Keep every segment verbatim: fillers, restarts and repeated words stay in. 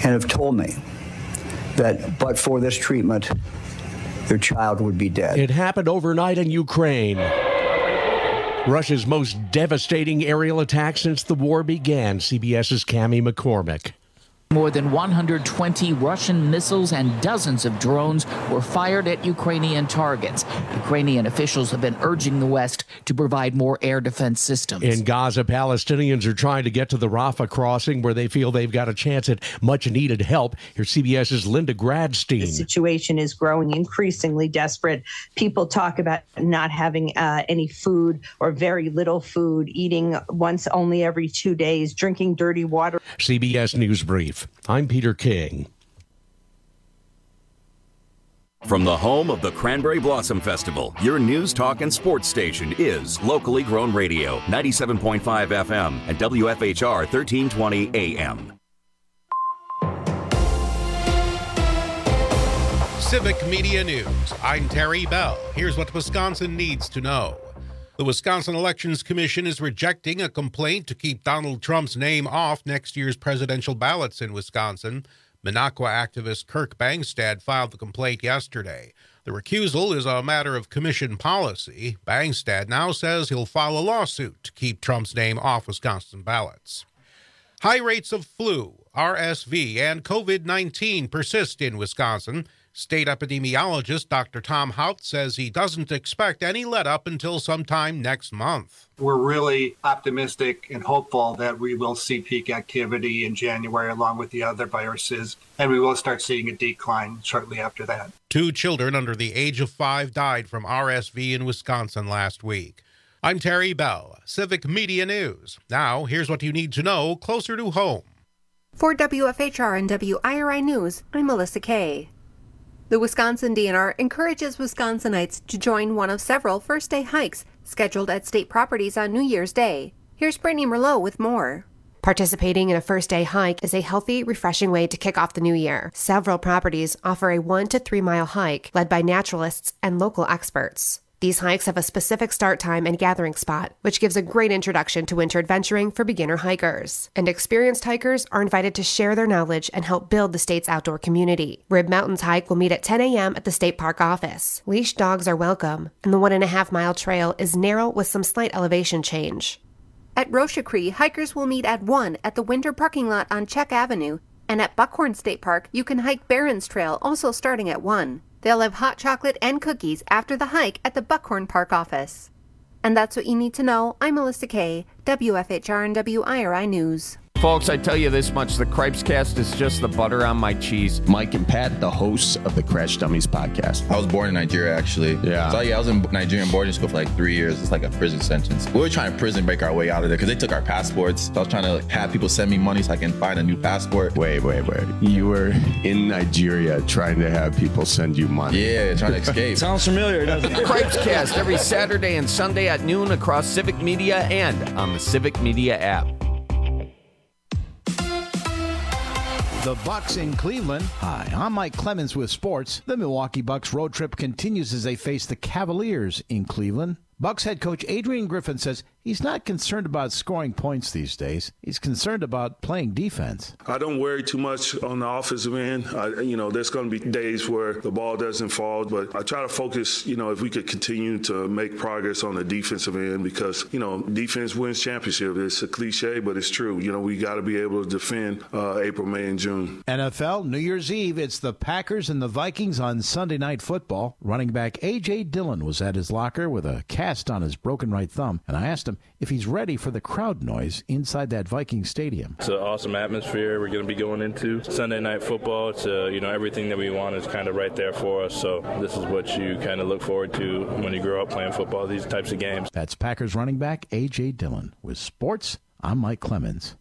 and have told me that but for this treatment, their child would be dead. It happened overnight in Ukraine. Russia's most devastating aerial attack since the war began. CBS's Cami McCormick. More than one hundred twenty Russian missiles and dozens of drones were fired at Ukrainian targets. Ukrainian officials have been urging the West to provide more air defense systems. In Gaza, Palestinians are trying to get to the Rafah crossing where they feel they've got a chance at much-needed help. Here's CBS's Linda Gradstein. The situation is growing increasingly desperate. People talk about not having uh, any food or very little food, eating once only every two days, drinking dirty water. C B S News Brief. I'm Peter King. From the home of the Cranberry Blossom Festival, your news, talk, and sports station is Locally Grown Radio, ninety-seven point five F M and W F H R thirteen twenty A M. Civic Media News. I'm Terry Bell. Here's what Wisconsin needs to know. The Wisconsin Elections Commission is rejecting a complaint to keep Donald Trump's name off next year's presidential ballots in Wisconsin. Minocqua activist Kirk Bangstad filed the complaint yesterday. The recusal is a matter of commission policy. Bangstad now says he'll file a lawsuit to keep Trump's name off Wisconsin ballots. High rates of flu, R S V, and COVID nineteen persist in Wisconsin. State epidemiologist Doctor Tom Hout says he doesn't expect any let-up until sometime next month. We're really optimistic and hopeful that we will see peak activity in January along with the other viruses, and we will start seeing a decline shortly after that. Two children under the age of five died from R S V in Wisconsin last week. I'm Terry Bell, Civic Media News. Now, here's what you need to know closer to home. For W F H R and W I R I News, I'm Melissa Kay. The Wisconsin D N R encourages Wisconsinites to join one of several first-day hikes scheduled at state properties on New Year's Day. Here's Brittany Merlot with more. Participating in a first-day hike is a healthy, refreshing way to kick off the new year. Several properties offer a one to three mile hike led by naturalists and local experts. These hikes have a specific start time and gathering spot, which gives a great introduction to winter adventuring for beginner hikers. And experienced hikers are invited to share their knowledge and help build the state's outdoor community. Rib Mountains hike will meet at ten a.m. at the state park office. Leashed dogs are welcome, and the one and a half mile trail is narrow with some slight elevation change. At Rochecree, hikers will meet at one at the winter parking lot on Check Avenue, and at Buckhorn State Park, you can hike Barron's Trail, also starting at one. They'll have hot chocolate and cookies after the hike at the Buckhorn Park office. And that's what you need to know. I'm Melissa Kay, W F H R and W I R I News. Folks, I tell you this much, the Cripescast is just the butter on my cheese. Mike and Pat, the hosts of the Crash Dummies podcast. I was born in Nigeria, actually. Yeah. So, yeah, I was in Nigerian boarding school for like three years. It's like a prison sentence. We were trying to prison break our way out of there because they took our passports. So I was trying to like, have people send me money so I can find a new passport. Wait, wait, wait. You were in Nigeria trying to have people send you money. Yeah, trying to escape. Sounds familiar, doesn't it? Cripescast every Saturday and Sunday at noon across Civic Media and on the Civic Media app. The Bucks in Cleveland. Hi, I'm Mike Clemens with sports. The Milwaukee Bucks road trip continues as they face the Cavaliers in Cleveland. Bucks head coach Adrian Griffin says he's not concerned about scoring points these days. He's concerned about playing defense. I don't worry too much on the offensive end. I, you know, there's going to be days where the ball doesn't fall, but I try to focus, you know, if we could continue to make progress on the defensive end because, you know, defense wins championship. It's a cliche, but it's true. You know, we got to be able to defend uh, April, May, and June. N F L, New Year's Eve, it's the Packers and the Vikings on Sunday Night Football. Running back A J. Dillon was at his locker with a cast on his broken right thumb, and I asked him if he's ready for the crowd noise inside that Viking stadium. It's an awesome atmosphere. We're going to be going into Sunday Night Football. It's, uh, you know, everything that we want is kind of right there for us, so this is what you kind of look forward to when you grow up playing football, these types of games. That's Packers running back A J. Dillon. With sports, I'm Mike Clemens.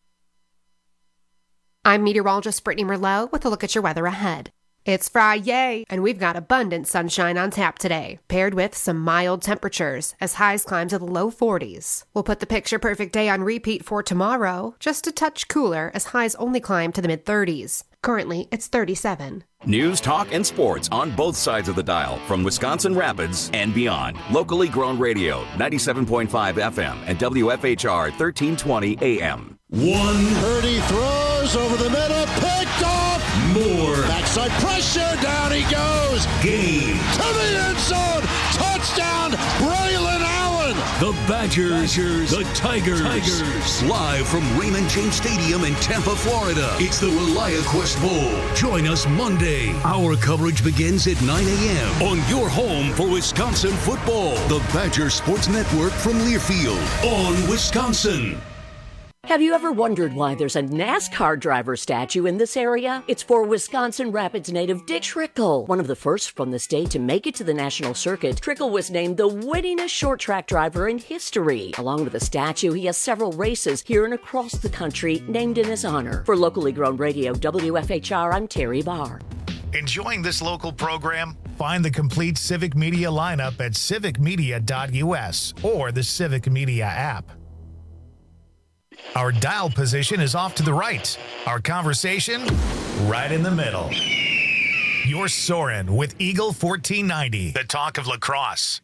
I'm meteorologist Brittany Merlot with a look at your weather ahead. It's Friday, and we've got abundant sunshine on tap today, paired with some mild temperatures as highs climb to the low forties. We'll put the picture-perfect day on repeat for tomorrow, just a touch cooler as highs only climb to the mid-thirties. Currently, it's thirty-seven. News, talk, and sports on both sides of the dial from Wisconsin Rapids and beyond. Locally grown radio, ninety-seven point five F M and W F H R thirteen twenty A M. One. Purdy throws. Summers over the middle, picked off. More. Backside pressure, down he goes. Game. To the end zone, touchdown, Braylon Allen. The Badgers, Badgers, the Tigers. Tigers. Live from Raymond James Stadium in Tampa, Florida. It's the ReliaQuest Bowl. Join us Monday. Our coverage begins at nine a.m. on your home for Wisconsin football. The Badger Sports Network from Learfield on Wisconsin. Have you ever wondered why there's a NASCAR driver statue in this area? It's for Wisconsin Rapids native Dick Trickle. One of the first from the state to make it to the national circuit, Trickle was named the winningest short track driver in history. Along with the statue, he has several races here and across the country named in his honor. For locally grown radio, W F H R, I'm Terry Barr. Enjoying this local program? Find the complete Civic Media lineup at civic media dot U S or the Civic Media app. Our dial position is off to the right. Our conversation, right in the middle. You're soaring with Eagle fourteen ninety, the talk of lacrosse.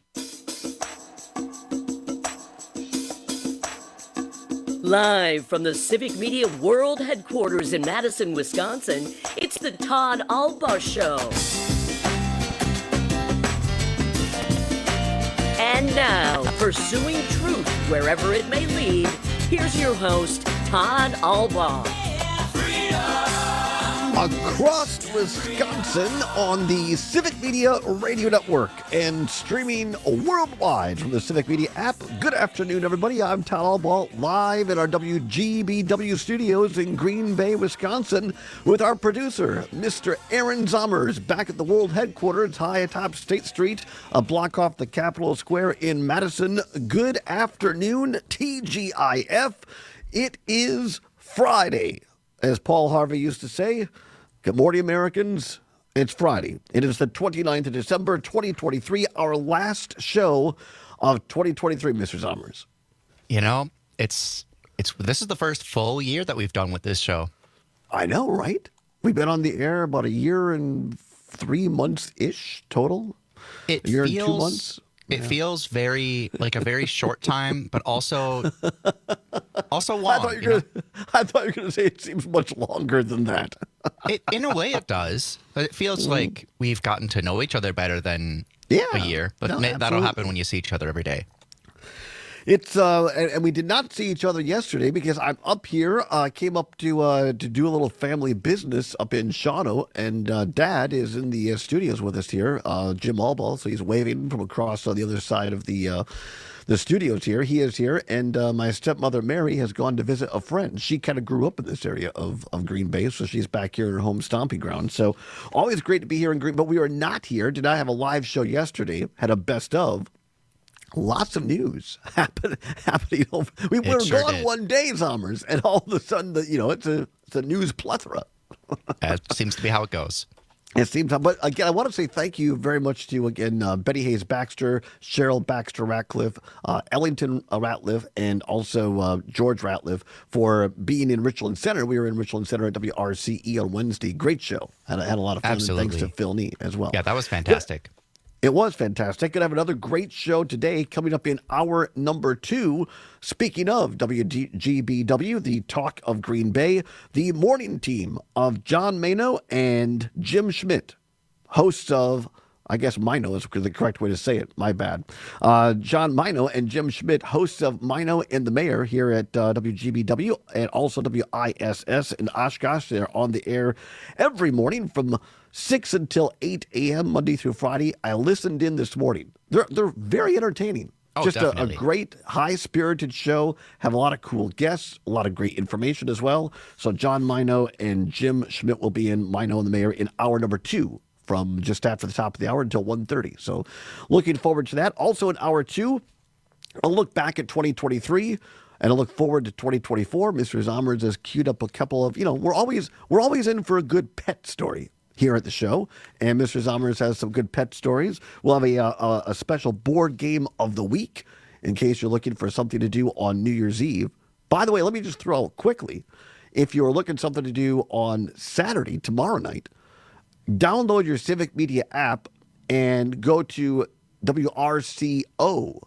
Live from the Civic Media World Headquarters in Madison, Wisconsin, it's the Todd Albaugh Show. And now, pursuing truth wherever it may lead, here's your host, Todd Albaugh. Across Wisconsin on the Civic Media Radio Network and streaming worldwide from the Civic Media app. Good afternoon, everybody. I'm Todd Albaugh, live at our W G B W studios in Green Bay, Wisconsin, with our producer, Mister Aaron Zommers, back at the world headquarters high atop State Street, a block off the Capitol Square in Madison. Good afternoon, T G I F. It is Friday. As Paul Harvey used to say, good morning, Americans. It's Friday. It is the twenty-ninth of December, twenty twenty-three, our last show of twenty twenty-three, Mister Zommers. You know, it's it's this is the first full year that we've done with this show. I know, right? We've been on the air about a year and three months-ish total. It a year feels, and two months. It Yeah. feels very like a very short time, but also also long. I thought you were you gonna, I thought you were going to say it seems much longer than that. It, in a way, it does, but it feels Mhm. like we've gotten to know each other better than Yeah. a year. But No, ma- that'll absolutely. happen when you see each other every day. It's uh, and, and we did not see each other yesterday because I'm up here. I uh, came up to uh, to do a little family business up in Shawano, and uh, Dad is in the uh, studios with us here, uh, Jim Albaugh. So he's waving from across on the other side of the uh, the studios here. He is here, and uh, my stepmother Mary has gone to visit a friend. She kind of grew up in this area of of Green Bay, so she's back here in her home stomping ground. So always great to be here in Green. But we were not here. Did not have a live show yesterday. Had a best of. Lots of news happen, happening. Over, we It were sure gone did. one day, Zommers, and all of a sudden, the, you know, it's a it's a news plethora. That seems to be how it goes. It seems, but again, I want to say thank you very much to again uh, Betty Hayes Baxter, Cheryl Baxter Ratcliffe, uh, Ellington uh, Ratliff, and also uh, George Ratliff for being in Richland Center. We were in Richland Center at W R C E on Wednesday. Great show. Had had a lot of fun. And Absolutely. thanks to Phil Nee as well. Yeah, that was fantastic. It was fantastic. Gonna have another great show today coming up in hour number two. Speaking of W G B W, the talk of Green Bay, the morning team of John Mano and Jim Schmidt, hosts of, I guess Mino is the correct way to say it. My bad. Uh, John Mino and Jim Schmidt, hosts of Mino and the Mayor here at uh, W G B W and also W I S S in Oshkosh. They're on the air every morning from six until eight a.m. Monday through Friday. I listened in this morning. They're they're very entertaining. Oh, Just a, a definitely. great, high-spirited show. Have a lot of cool guests, a lot of great information as well. So John Mino and Jim Schmidt will be in Mino and the Mayor in hour number two from just after the top of the hour until one thirty. So looking forward to that. Also in hour two, I'll look back at twenty twenty-three. And I look forward to twenty twenty-four. Mister Zommers has queued up a couple of, you know, we're always we're always in for a good pet story here at the show. And Mister Zommers has some good pet stories. We'll have a, a, a special board game of the week in case you're looking for something to do on New Year's Eve. By the way, let me just throw out quickly, if you're looking for something to do on Saturday, tomorrow night, download your Civic Media app and go to W R C O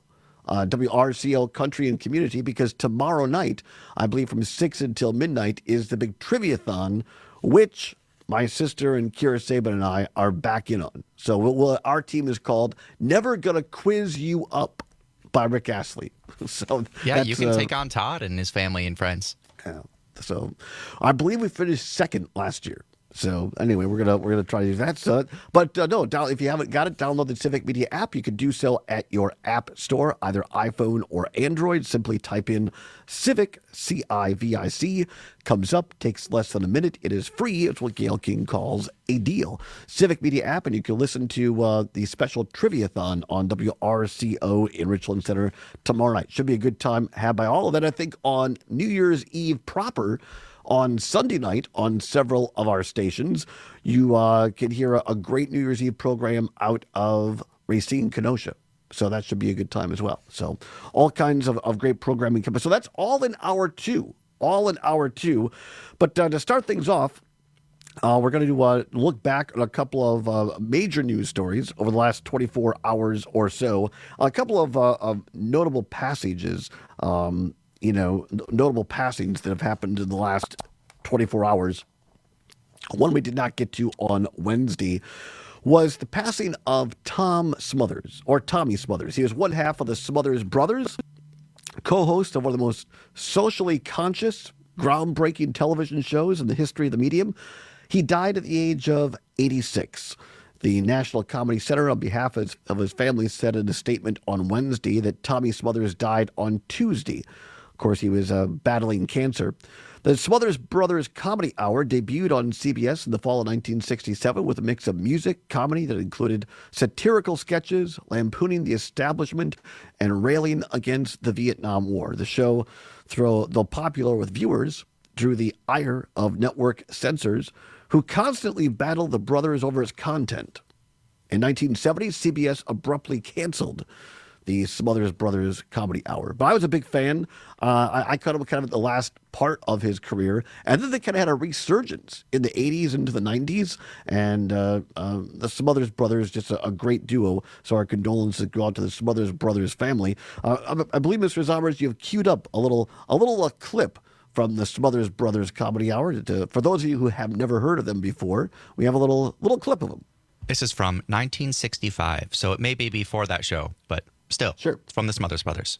uh, W R C O Country and Community, because tomorrow night, I believe from six until midnight, is the big Trivia-thon, which my sister and Kira Saban and I are back in on. So we'll, we'll, our team is called Never Gonna Quiz You Up by Rick Astley. So yeah, you can uh, take on Todd and his family and friends. Yeah. So I believe we finished second last year. So anyway, we're gonna we're gonna try to do that. So, but uh, no, down, if you haven't got it, download the Civic Media app. You can do so at your app store, either iPhone or Android. Simply type in Civic, C I V I C, comes up, takes less than a minute. It is free. It's what Gail King calls a deal. Civic Media app, and you can listen to uh, the special Trivia-thon on W R C O in Richland Center tomorrow night. Should be a good time had by all of that. I think on New Year's Eve proper, on Sunday night on several of our stations, you uh, can hear a, a great New Year's Eve program out of Racine, Kenosha. So that should be a good time as well. So all kinds of, of great programming coming. So that's all in hour two, all in hour two. But uh, to start things off, uh, we're going to uh, look back on a couple of uh, major news stories over the last twenty-four hours or so. A couple of, uh, of notable passages um you know, notable passings that have happened in the last twenty-four hours. One we did not get to on Wednesday was the passing of Tom Smothers, or Tommy Smothers. He was one half of the Smothers Brothers, co-host of one of the most socially conscious, groundbreaking television shows in the history of the medium. He died at the age of eighty-six. The National Comedy Center, on behalf of his, of his family, said in a statement on Wednesday that Tommy Smothers died on Tuesday. Of course, he was uh, battling cancer. The Smothers Brothers Comedy Hour debuted on C B S in the fall of nineteen sixty-seven with a mix of music, comedy that included satirical sketches, lampooning the establishment, and railing against the Vietnam War. The show, though popular with viewers, drew the ire of network censors who constantly battled the brothers over its content. In nineteen seventy, C B S abruptly canceled the Smothers Brothers Comedy Hour. But I was a big fan. Uh, I, I caught him kind of at the last part of his career. And then they kind of had a resurgence in the eighties into the nineties. And uh, uh, the Smothers Brothers, just a, a great duo. So our condolences go out to the Smothers Brothers family. Uh, I, I believe, Mister Zomers, you've queued up a little, a little uh, clip from the Smothers Brothers Comedy Hour. To, for those of you who have never heard of them before, we have a little little clip of them. This is from nineteen sixty-five, so it may be before that show, but still, sure, it's from the Smothers Brothers.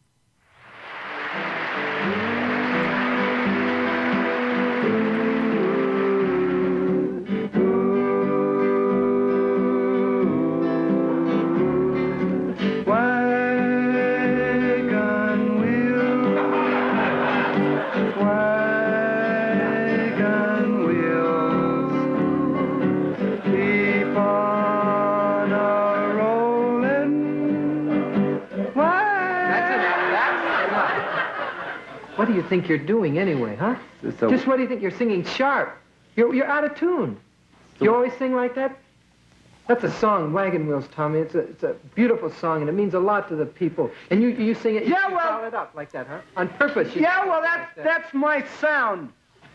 What do you think you're doing anyway, huh? So, Just what do you think? You're singing sharp. You're, you're out of tune. So, you always sing like that? That's a song, Wagon Wheels, Tommy. It's a, it's a beautiful song, and it means a lot to the people. And you, you sing it, you yeah, well, follow it up like that, huh? On purpose. You yeah, well, that's, like that. that's my sound.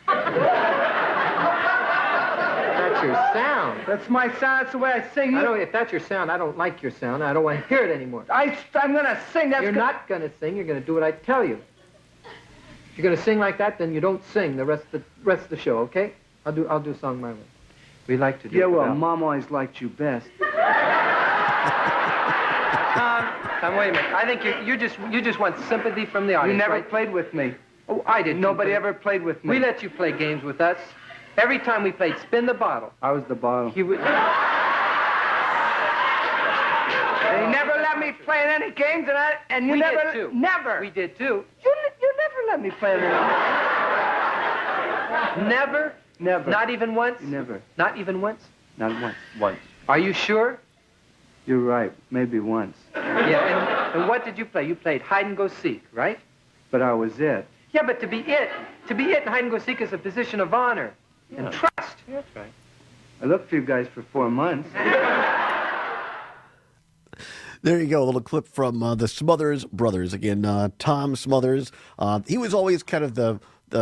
That's your sound. That's my sound. That's the way I sing. I don't, if that's your sound, I don't like your sound. I don't want to hear it anymore. I, I'm going to sing. That's You're good. not going to sing. You're going to do what I tell you. If you're going to sing like that, then you don't sing the rest of the rest of the show, okay? I'll do I'll do a song my way. We like to do Yeah, it well, without. Mom always liked you best. Tom, Tom, wait a minute. I think you you just you just want sympathy from the audience. You never right? played with me. Oh, I did. Nobody ever played with me. We let you play games with us. Every time we played Spin the Bottle. I was the bottle. You would. They never let me play in any games, and I and you we never did too. never. We did too. You you never let me play in any games. Never. Never. Not even once. Never. Not even once. Not once. Once. Are you sure? You're right. Maybe once. Yeah. And, and what did you play? You played hide and go seek, right? But I was it. Yeah, but to be it, to be it in hide and go seek is a position of honor yeah. and trust. Yeah, that's right. I looked for you guys for four months. There you go, a little clip from uh, the Smothers Brothers. Again, uh, Tom Smothers. Uh, he was always kind of the the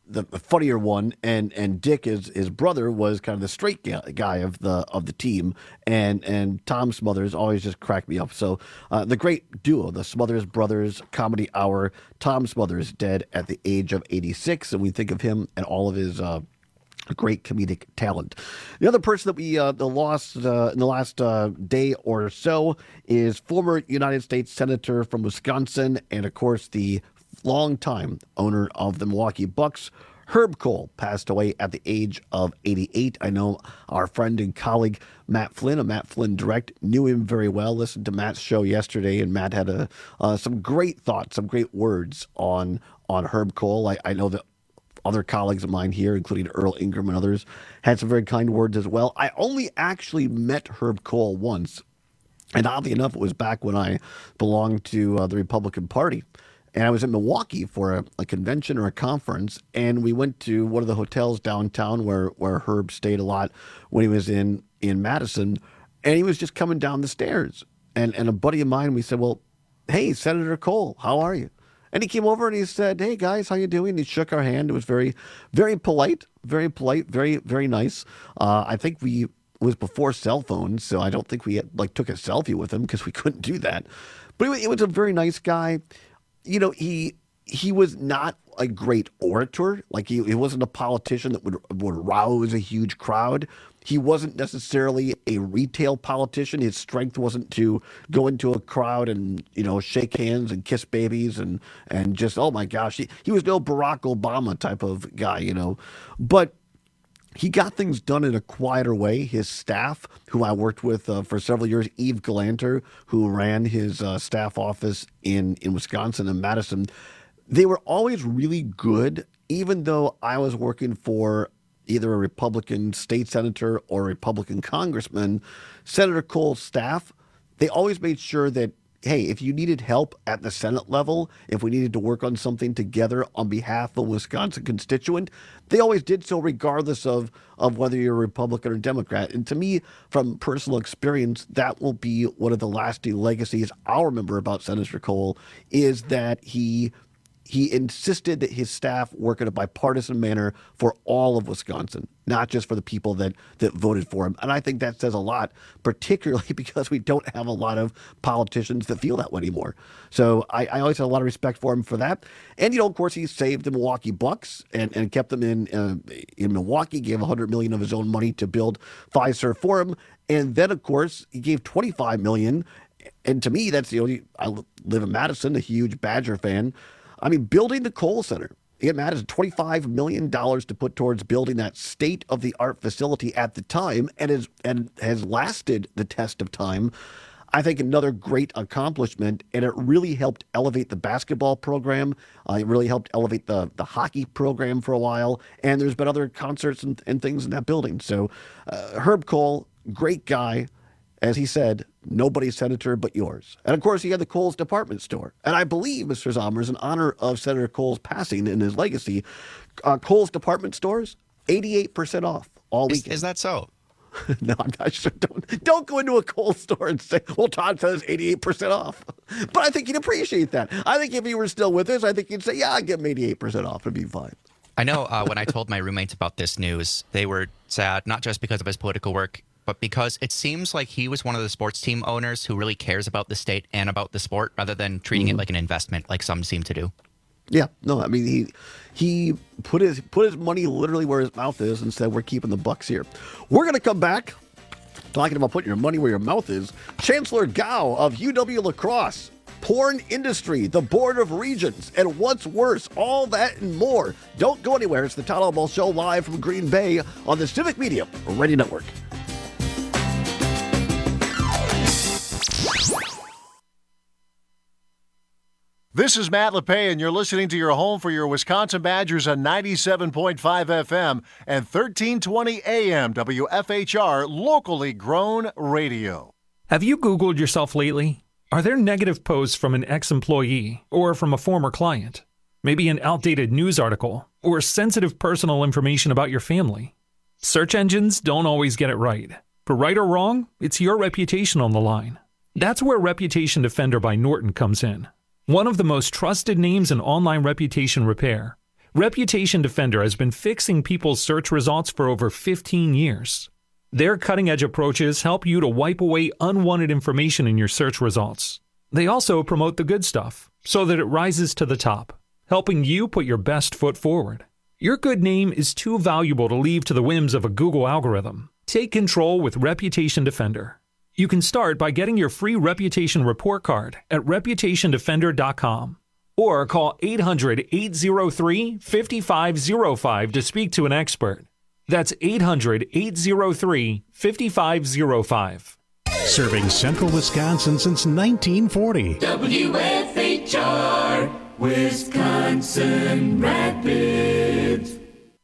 the funnier one, and and Dick, his his brother, was kind of the straight guy of the of the team, and and Tom Smothers always just cracked me up. So uh, the great duo, the Smothers Brothers Comedy Hour. Tom Smothers dead at the age of eighty-six, and we think of him and all of his uh, great comedic talent. The other person that we uh, lost uh, in the last uh, day or so is former United States Senator from Wisconsin, and of course the longtime owner of the Milwaukee Bucks. Herb Kohl passed away at the age of eighty-eight. I know our friend and colleague Matt Flynn of Matt Flynn Direct knew him very well. Listened to Matt's show yesterday, and Matt had a, uh, some great thoughts, some great words on on Herb Kohl. I, I know that other colleagues of mine here, including Earl Ingram and others, had some very kind words as well. I only actually met Herb Kohl once, and oddly enough, it was back when I belonged to uh, the Republican Party. And I was in Milwaukee for a, a convention or a conference, and we went to one of the hotels downtown where, where Herb stayed a lot when he was in, in Madison, and he was just coming down the stairs. And, and a buddy of mine, we said, well, hey, Senator Kohl, how are you? And he came over and he said, hey, guys, how you doing? And he shook our hand. It was very, very polite, very polite, very, very nice. Uh, I think we it was before cell phones, so I don't think we had, like took a selfie with him because we couldn't do that. But he, he was a very nice guy. You know, he he was not a great orator. Like he, he wasn't a politician that would would rouse a huge crowd. He wasn't necessarily a retail politician. His strength wasn't to go into a crowd and, you know, shake hands and kiss babies and and just, oh my gosh, he, he was no Barack Obama type of guy, you know. But he got things done in a quieter way. His staff, who I worked with uh, for several years, Eve Galanter, who ran his uh, staff office in, in Wisconsin and Madison, they were always really good, even though I was working for either a Republican state senator or a Republican congressman. Senator Kohl's staff, they always made sure that, hey, if you needed help at the Senate level, if we needed to work on something together on behalf of a Wisconsin constituent, they always did so regardless of, of whether you're a Republican or Democrat. And to me, from personal experience, that will be one of the lasting legacies I'll remember about Senator Kohl, is that he he insisted that his staff work in a bipartisan manner for all of Wisconsin, not just for the people that, that voted for him. And I think that says a lot, particularly because we don't have a lot of politicians that feel that way anymore. So I, I always had a lot of respect for him for that. And, you know, of course, he saved the Milwaukee Bucks and, and kept them in uh, in Milwaukee, gave one hundred million dollars of his own money to build Fiserv for him. And then, of course, he gave twenty-five million dollars. And to me, that's the only, I live in Madison, a huge Badger fan. I mean, building the Kohl Center, it matters twenty-five million dollars to put towards building that state-of-the-art facility at the time, and has, and has lasted the test of time. I think another great accomplishment, and it really helped elevate the basketball program. Uh, it really helped elevate the, the hockey program for a while, and there's been other concerts and, and things in that building. So uh, Herb Kohl, great guy. As he said, nobody's senator but yours. And, of course, he had the Kohl's department store. And I believe, Mister Zommers, in honor of Senator Kohl's passing and his legacy, uh, Kohl's department stores, eighty-eight percent off all weekend. Is, is that so? No, I'm not sure. Don't, don't go into a Kohl's store and say, well, Todd says eighty-eight percent off. But I think you'd appreciate that. I think if you were still with us, I think you'd say, yeah, I'd give him eighty-eight percent off. It'd be fine. I know uh, when I told my roommates about this news, they were sad, not just because of his political work, but because it seems like he was one of the sports team owners who really cares about the state and about the sport rather than treating mm-hmm. it like an investment like some seem to do. Yeah, no, I mean, he he put his put his money literally where his mouth is and said, we're keeping the Bucks here. We're going to come back talking about putting your money where your mouth is. Chancellor Gao of U W-La Crosse, porn industry, the Board of Regents, and what's worse, all that and more. Don't go anywhere. It's the Todd Alamo Show live from Green Bay on the Civic Media Radio Network. This is Matt LePay, and you're listening to your home for your Wisconsin Badgers on ninety-seven point five F M and thirteen twenty A M W F H R, locally grown radio. Have you Googled yourself lately? Are there negative posts from an ex-employee or from a former client? Maybe an outdated news article or sensitive personal information about your family? Search engines don't always get it right. For right or wrong, it's your reputation on the line. That's where Reputation Defender by Norton comes in. One of the most trusted names in online reputation repair, Reputation Defender has been fixing people's search results for over fifteen years. Their cutting-edge approaches help you to wipe away unwanted information in your search results. They also promote the good stuff so that it rises to the top, helping you put your best foot forward. Your good name is too valuable to leave to the whims of a Google algorithm. Take control with Reputation Defender. You can start by getting your free reputation report card at reputation defender dot com or call eight hundred, eight oh three, five five oh five to speak to an expert. That's eight hundred, eight oh three, five five oh five. Serving central Wisconsin since nineteen forty. W F H R, Wisconsin Rapids.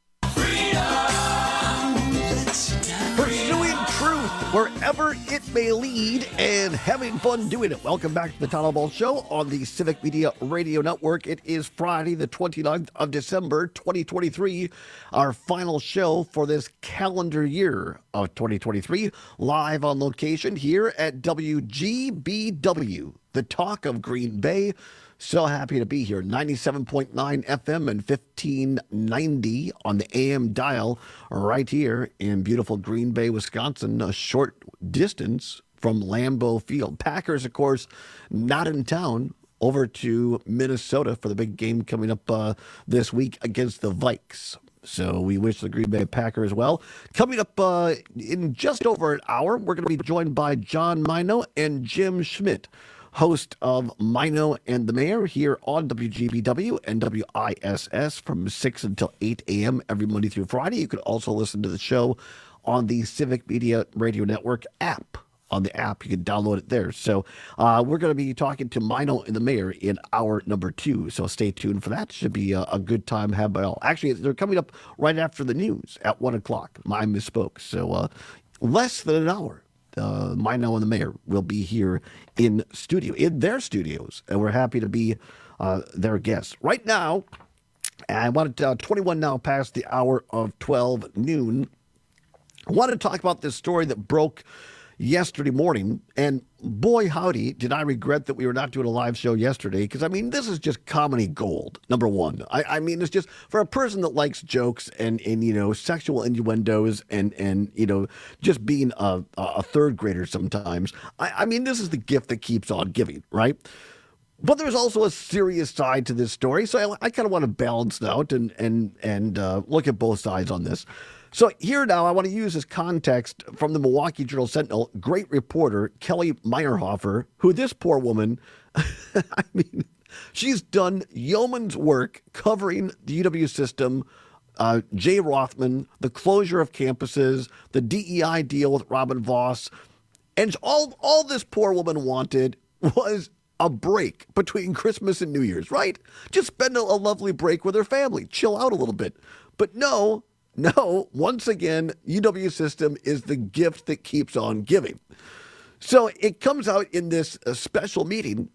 Pursuing truth wherever it may lead and having fun doing it. Welcome back to the Todd Ball Show on the Civic Media Radio Network. It is Friday, the twenty-ninth of December, twenty twenty-three, our final show for this calendar year of twenty twenty-three, live on location here at W G B W, the talk of Green Bay. So happy to be here. ninety-seven point nine F M and fifteen ninety on the A M dial right here in beautiful Green Bay, Wisconsin, a short distance from Lambeau Field. Packers, of course, not in town, over to Minnesota for the big game coming up uh, this week against the Vikes. So we wish the Green Bay Packers well. Coming up uh, in just over an hour, we're going to be joined by John Mino and Jim Schmidt, host of Mino and the Mayor here on W G B W and W I S S from six until eight a.m. every Monday through Friday. You can also listen to the show on the Civic Media Radio Network app. On the app, you can download it there. So uh, we're going to be talking to Mino and the Mayor in hour number two. So stay tuned for that. Should be a, a good time had by all. Actually, they're coming up right after the news at one o'clock. I misspoke. So uh, less than an hour. Uh, Mino and the Mayor will be here in studio, in their studios, and we're happy to be uh, their guests. Right now, I wanted uh, twenty-one now past the hour of twelve noon. I wanted to talk about this story that broke yesterday morning, and boy howdy did I regret that we were not doing a live show yesterday, because I mean this is just comedy gold, number one. I, I mean it's just for a person that likes jokes and, and you know sexual innuendos and and you know just being a, a third grader sometimes. I, I mean this is the gift that keeps on giving, right? But there's also a serious side to this story, so I, I kind of want to balance it out and and and uh, look at both sides on this. So here now, I want to use this context from the Milwaukee Journal-Sentinel, great reporter Kelly Meyerhofer, who this poor woman, I mean, she's done yeoman's work covering the U W system, uh, Jay Rothman, the closure of campuses, the D E I deal with Robin Voss, and all, all this poor woman wanted was a break between Christmas and New Year's, right? Just spend a, a lovely break with her family, chill out a little bit. But no... No, once again, U W system is the gift that keeps on giving. So it comes out in this uh, special meeting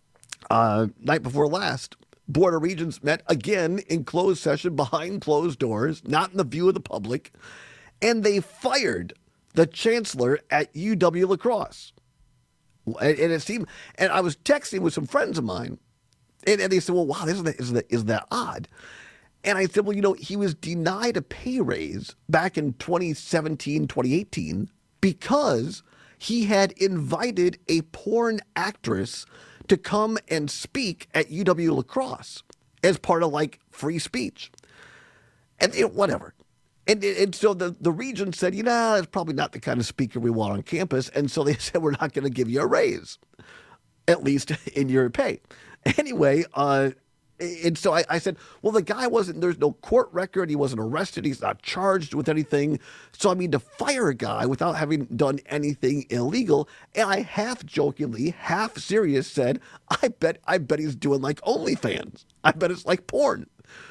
uh, night before last. Board of Regents met again in closed session behind closed doors, not in the view of the public, and they fired the chancellor at U W-La Crosse. And, and it seemed, and I was texting with some friends of mine, and, and they said, "Well, wow, isn't that, isn't that, isn't that odd?" And I said, well, you know, he was denied a pay raise back in twenty seventeen, twenty eighteen because he had invited a porn actress to come and speak at U W-La Crosse as part of, like, free speech. And you know, whatever. And, and so the, the regent said, you know, that's probably not the kind of speaker we want on campus. And so they said, we're not going to give you a raise, at least in your pay. Anyway, uh, and so I, I said, well, the guy wasn't, there's no court record. He wasn't arrested. He's not charged with anything. So, I mean, to fire a guy without having done anything illegal. And I half jokingly, half serious said, I bet, I bet he's doing like OnlyFans. I bet it's like porn.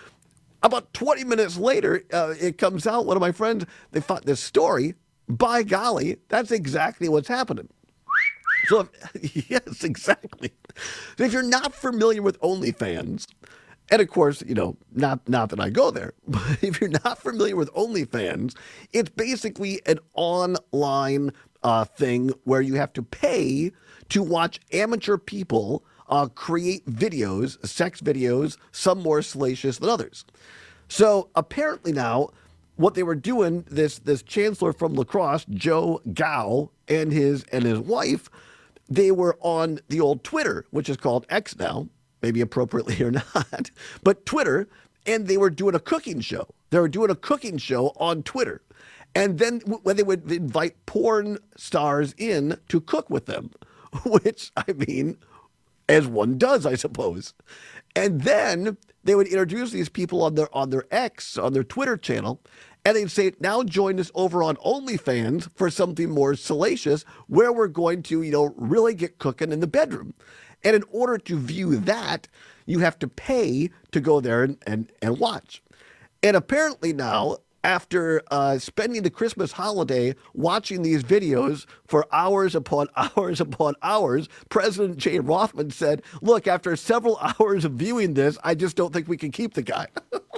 About twenty minutes later, uh, it comes out, one of my friends, they found this story. By golly, that's exactly what's happening. So, if, yes, exactly. So if you're not familiar with OnlyFans, and of course, you know, not not that I go there, but if you're not familiar with OnlyFans, it's basically an online uh, thing where you have to pay to watch amateur people uh, create videos, sex videos, some more salacious than others. So apparently now, what they were doing, this this chancellor from La Crosse, Joe Gao, and his and his wife, they were on the old Twitter, which is called X now, maybe appropriately or not, but Twitter, and they were doing a cooking show. They were doing a cooking show on Twitter. And then when they would invite porn stars in to cook with them, which, I mean, as one does, I suppose. And then they would introduce these people on their on their X, on their Twitter channel, and they'd say, now join us over on OnlyFans for something more salacious, where we're going to, you know, really get cooking in the bedroom. And in order to view that, you have to pay to go there and, and, and watch. And apparently now, after uh, spending the Christmas holiday watching these videos for hours upon hours upon hours, President Jay Rothman said, look, after several hours of viewing this, I just don't think we can keep the guy.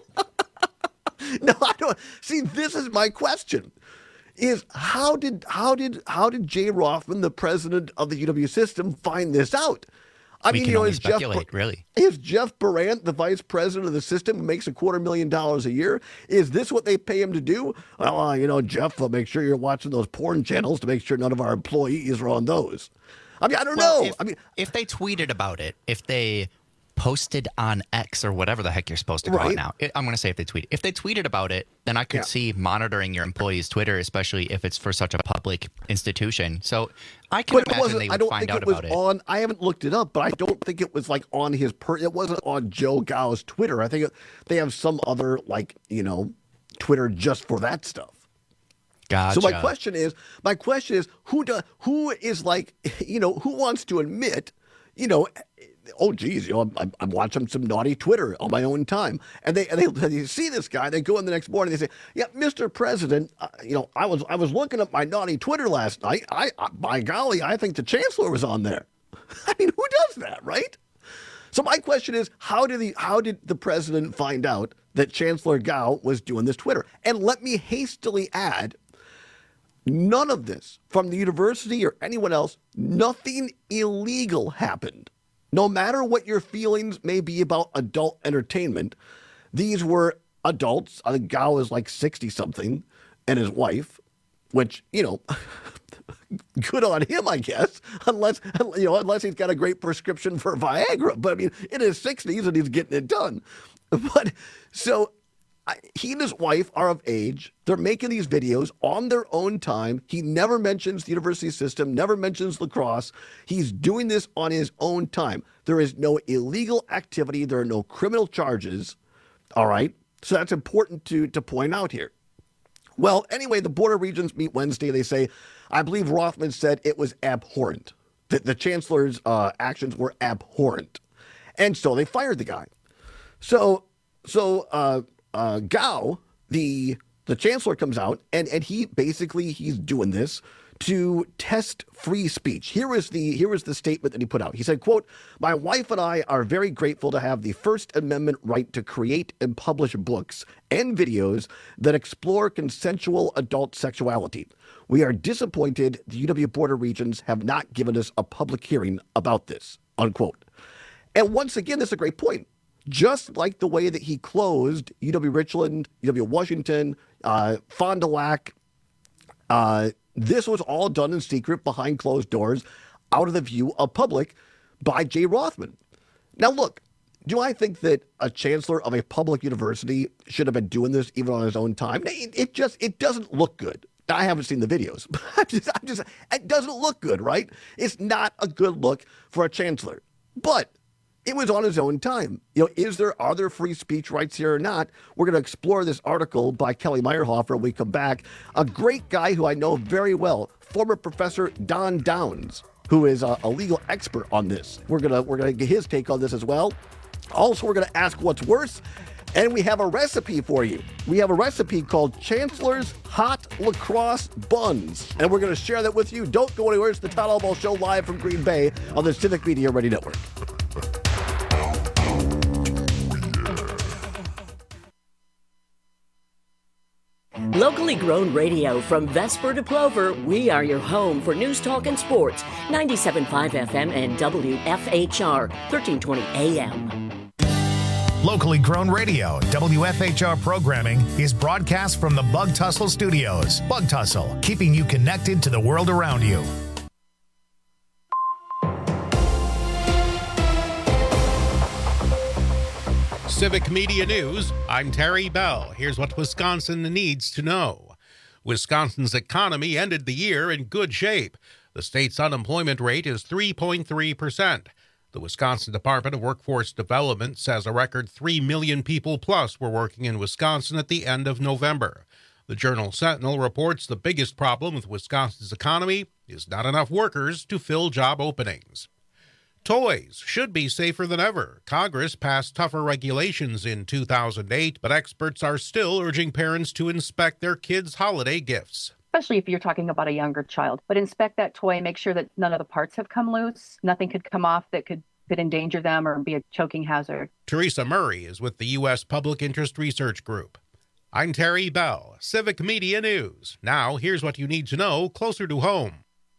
No, I don't. See, this is my question. Is how did how did how did Jay Rothman, the president of the U W system, find this out? I we mean, can you know, only is Jeff, speculate, really. Is Jeff Barant the vice president of the system who makes a quarter million dollars a year? Is this what they pay him to do? Well, uh, you know, Jeff, uh, make sure you're watching those porn channels to make sure none of our employees are on those. I mean, I don't well, know. If, I mean, if they tweeted about it, if they posted on X or whatever the heck you're supposed to call right. it now. I'm going to say if they tweet. If they tweeted about it, then I could Yeah. see monitoring your employees' Twitter, especially if it's for such a public institution. So I can but it imagine wasn't, they I would don't find think out it was about it. on. I haven't looked it up, but I don't think it was like on his. Per, it wasn't on Joe Gao's Twitter. I think it, they have some other like you know, Twitter just for that stuff. Gotcha. So my question is, my question is, who do, who is like, you know, who wants to admit, you know, oh geez, you know, I'm, I'm watching some naughty Twitter on my own time, and they and they, they see this guy, they go in the next morning, they say, yeah, Mister President, uh, you know, I was I was looking at my naughty Twitter last night. I, I by golly, I think the chancellor was on there. I mean, who does that, right? So my question is, how did the how did the president find out that Chancellor Gao was doing this Twitter? And let me hastily add, none of this from the university or anyone else, nothing illegal happened. No matter what your feelings may be about adult entertainment, these were adults. I think Gao is like sixty-something, and his wife, which, you know, good on him, I guess, unless, you know, unless he's got a great prescription for Viagra. But, I mean, in his sixties, and he's getting it done. But, so I, he and his wife are of age. They're making these videos on their own time. He never mentions the university system, never mentions La Crosse. He's doing this on his own time. There is no illegal activity. There are no criminal charges. All right. So that's important to, to point out here. Well, anyway, the Board of Regents meet Wednesday. They say, I believe Rothman said it was abhorrent, that the chancellor's uh, actions were abhorrent. And so they fired the guy. So, so, uh, Uh, Gao, the the chancellor, comes out and, and he basically he's doing this to test free speech. Here is the here is the statement that he put out. He said, quote, "My wife and I are very grateful to have the First Amendment right to create and publish books and videos that explore consensual adult sexuality. We are disappointed the U W Board of Regents have not given us a public hearing about this," unquote. And once again, this is a great point. Just like the way that he closed U W Richland, U W Washington, uh, Fond du Lac, uh, this was all done in secret behind closed doors, out of the view of public by Jay Rothman. Now, look, do I think that a chancellor of a public university should have been doing this even on his own time? It, it just it doesn't look good. I haven't seen the videos, but I'm just, I'm just, it doesn't look good, right? It's not a good look for a chancellor. But it was on his own time. You know, is there, are there free speech rights here or not? We're going to explore this article by Kelly Meyerhofer when we come back. A great guy who I know very well, former Professor Don Downs, who is a, a legal expert on this. We're going to, we're going to get his take on this as well. Also, we're going to ask what's worse, and we have a recipe for you. We have a recipe called Chancellor's Hot La Crosse Buns, and we're going to share that with you. Don't go anywhere. It's the Todd Albaugh Show live from Green Bay on the Civic Media Ready Network. Local Locally grown radio from Vesper to Plover, we are your home for news, talk, and sports. ninety-seven point five F M and W F H R, thirteen twenty A M. Locally grown radio, W F H R programming is broadcast from the Bug Tussle Studios. Bug Tussle, keeping you connected to the world around you. Civic Media News, I'm Terry Bell. Here's what Wisconsin needs to know. Wisconsin's economy ended the year in good shape. The state's unemployment rate is three point three percent. The Wisconsin Department of Workforce Development says a record three million people plus were working in Wisconsin at the end of November. The Journal Sentinel reports the biggest problem with Wisconsin's economy is not enough workers to fill job openings. Toys should be safer than ever. Congress passed tougher regulations in two thousand eight, but experts are still urging parents to inspect their kids' holiday gifts. Especially if you're talking about a younger child. But inspect that toy, make sure that none of the parts have come loose. Nothing could come off that could, could endanger them or be a choking hazard. Teresa Murray is with the U S Public Interest Research Group. I'm Terry Bell, Civic Media News. Now, here's what you need to know closer to home.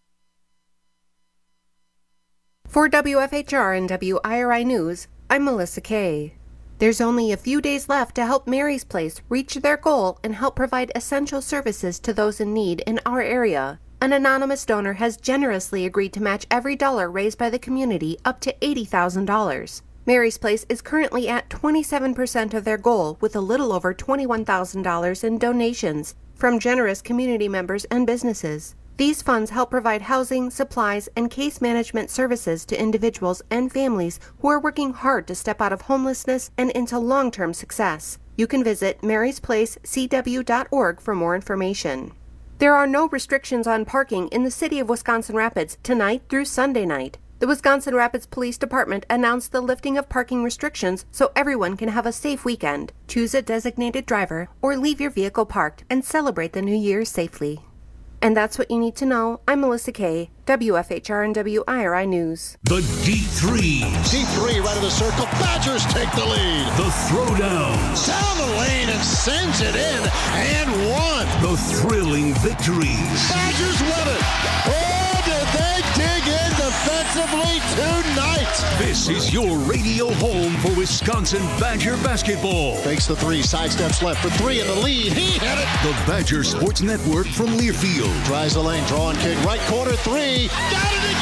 For W F H R and W I R I News, I'm Melissa Kay. There's only a few days left to help Mary's Place reach their goal and help provide essential services to those in need in our area. An anonymous donor has generously agreed to match every dollar raised by the community up to eighty thousand dollars. Mary's Place is currently at twenty-seven percent of their goal with a little over twenty-one thousand dollars in donations from generous community members and businesses. These funds help provide housing, supplies, and case management services to individuals and families who are working hard to step out of homelessness and into long-term success. You can visit marys place c w dot org for more information. There are no restrictions on parking in the city of Wisconsin Rapids tonight through Sunday night. The Wisconsin Rapids Police Department announced the lifting of parking restrictions so everyone can have a safe weekend. Choose a designated driver or leave your vehicle parked and celebrate the new year safely. And that's what you need to know. I'm Melissa Kay, W F H R and W I R I News. The deep threes. Deep three right of the circle. Badgers take the lead. The throwdowns. Down the lane and sends it in and one. The thrilling victories. Badgers win it. Oh, did they dig in defensively tonight? This is your radio home for Wisconsin Badger basketball. Fakes the three, sidesteps left for three in the lead. He hit it. The Badger Sports Network from Learfield. Tries the lane, drawing kick, right corner three. Got it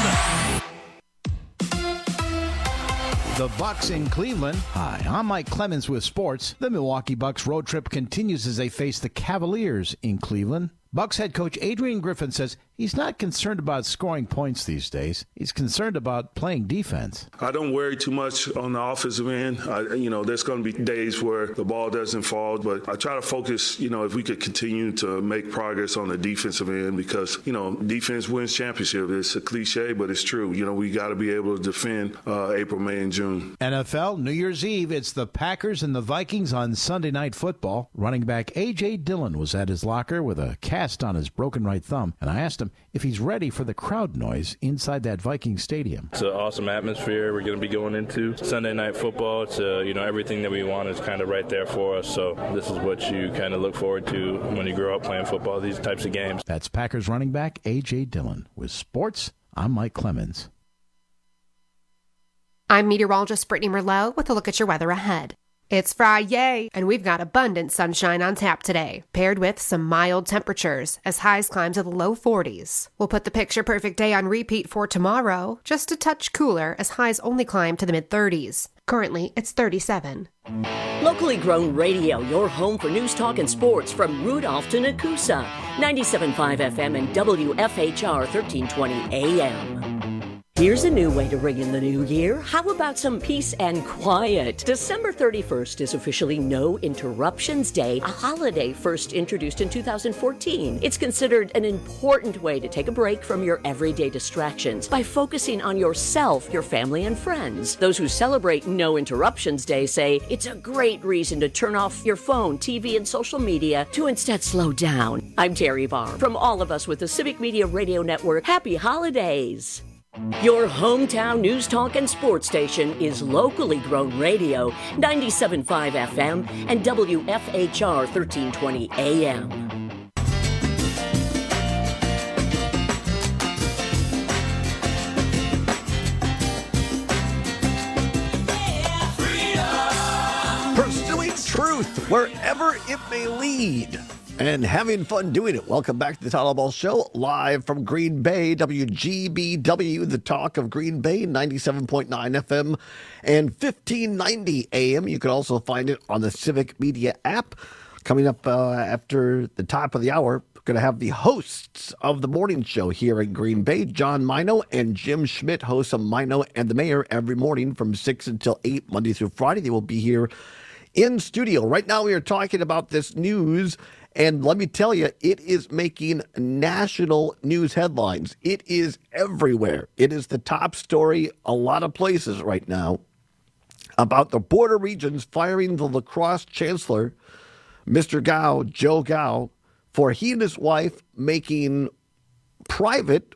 again. The Bucks in Cleveland. Hi, I'm Mike Clemens with sports. The Milwaukee Bucks road trip continues as they face the Cavaliers in Cleveland. Bucks head coach Adrian Griffin says he's not concerned about scoring points these days. He's concerned about playing defense. I don't worry too much on the offensive end. I, you know, there's going to be days where the ball doesn't fall, but I try to focus, you know, if we could continue to make progress on the defensive end because, you know, defense wins championship. It's a cliche, but it's true. You know, we got to be able to defend uh, April, May, and June. N F L, New Year's Eve, it's the Packers and the Vikings on Sunday Night Football. Running back A J. Dillon was at his locker with a cast on his broken right thumb, and I asked him if he's ready for the crowd noise inside that Viking stadium. It's an awesome atmosphere. We're going to be going into Sunday Night Football. It's, uh, you know, everything that we want is kind of right there for us, so this is what you kind of look forward to when you grow up playing football, these types of games. That's Packers running back A J. Dillon. With sports, I'm Mike Clemens. I'm meteorologist Brittany Merlot with a look at your weather ahead. It's Friday, and we've got abundant sunshine on tap today, paired with some mild temperatures as highs climb to the low forties. We'll put the picture-perfect day on repeat for tomorrow, just a touch cooler as highs only climb to the mid-thirties. Currently, it's thirty-seven. Locally grown radio, your home for news, talk, and sports from Rudolph to Nakusa. ninety-seven point five F M and W F H R thirteen twenty A M. Here's a new way to ring in the new year. How about some peace and quiet? December thirty-first is officially No Interruptions Day, a holiday first introduced in two thousand fourteen. It's considered an important way to take a break from your everyday distractions by focusing on yourself, your family, and friends. Those who celebrate No Interruptions Day say it's a great reason to turn off your phone, T V, and social media to instead slow down. I'm Terry Barr. From all of us with the Civic Media Radio Network, happy holidays. Your hometown news talk and sports station is locally grown radio, ninety-seven point five F M and W F H R thirteen twenty A M. Pursuing truth wherever it may lead and having fun doing it. Welcome back to the Tyler Ball Show, live from Green Bay, W G B W, the talk of Green Bay, ninety-seven point nine F M and fifteen ninety A M. You can also find it on the Civic Media app. Coming up uh, after the top of the hour, we're going to have the hosts of the morning show here in Green Bay, John Mino and Jim Schmidt, hosts of Mino and the Mayor, every morning from six until eight, Monday through Friday. They will be here in studio. Right now we are talking about this news, and let me tell you, it is making national news headlines. It is everywhere. It is the top story a lot of places right now about the border regions firing the La Crosse chancellor, Mister Gao, Joe Gao, for he and his wife making private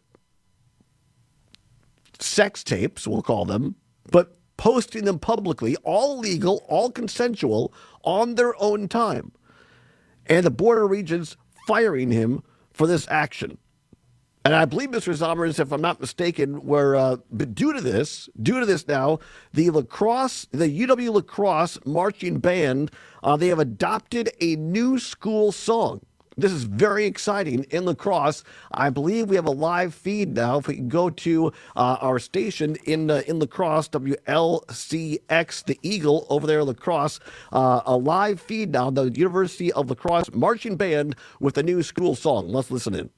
sex tapes, we'll call them, but posting them publicly, all legal, all consensual, on their own time. And the border regions firing him for this action. And I believe, Mister Zommers, if I'm not mistaken, were uh, due to this, due to this now, the La Crosse, the U W La Crosse marching band, uh, they have adopted a new school song. This is very exciting in La Crosse. I believe we have a live feed now. If we can go to uh, our station in uh, in La Crosse, W L C X, the Eagle over there in La Crosse, uh, a live feed now, the University of La Crosse marching band with a new school song. Let's listen in.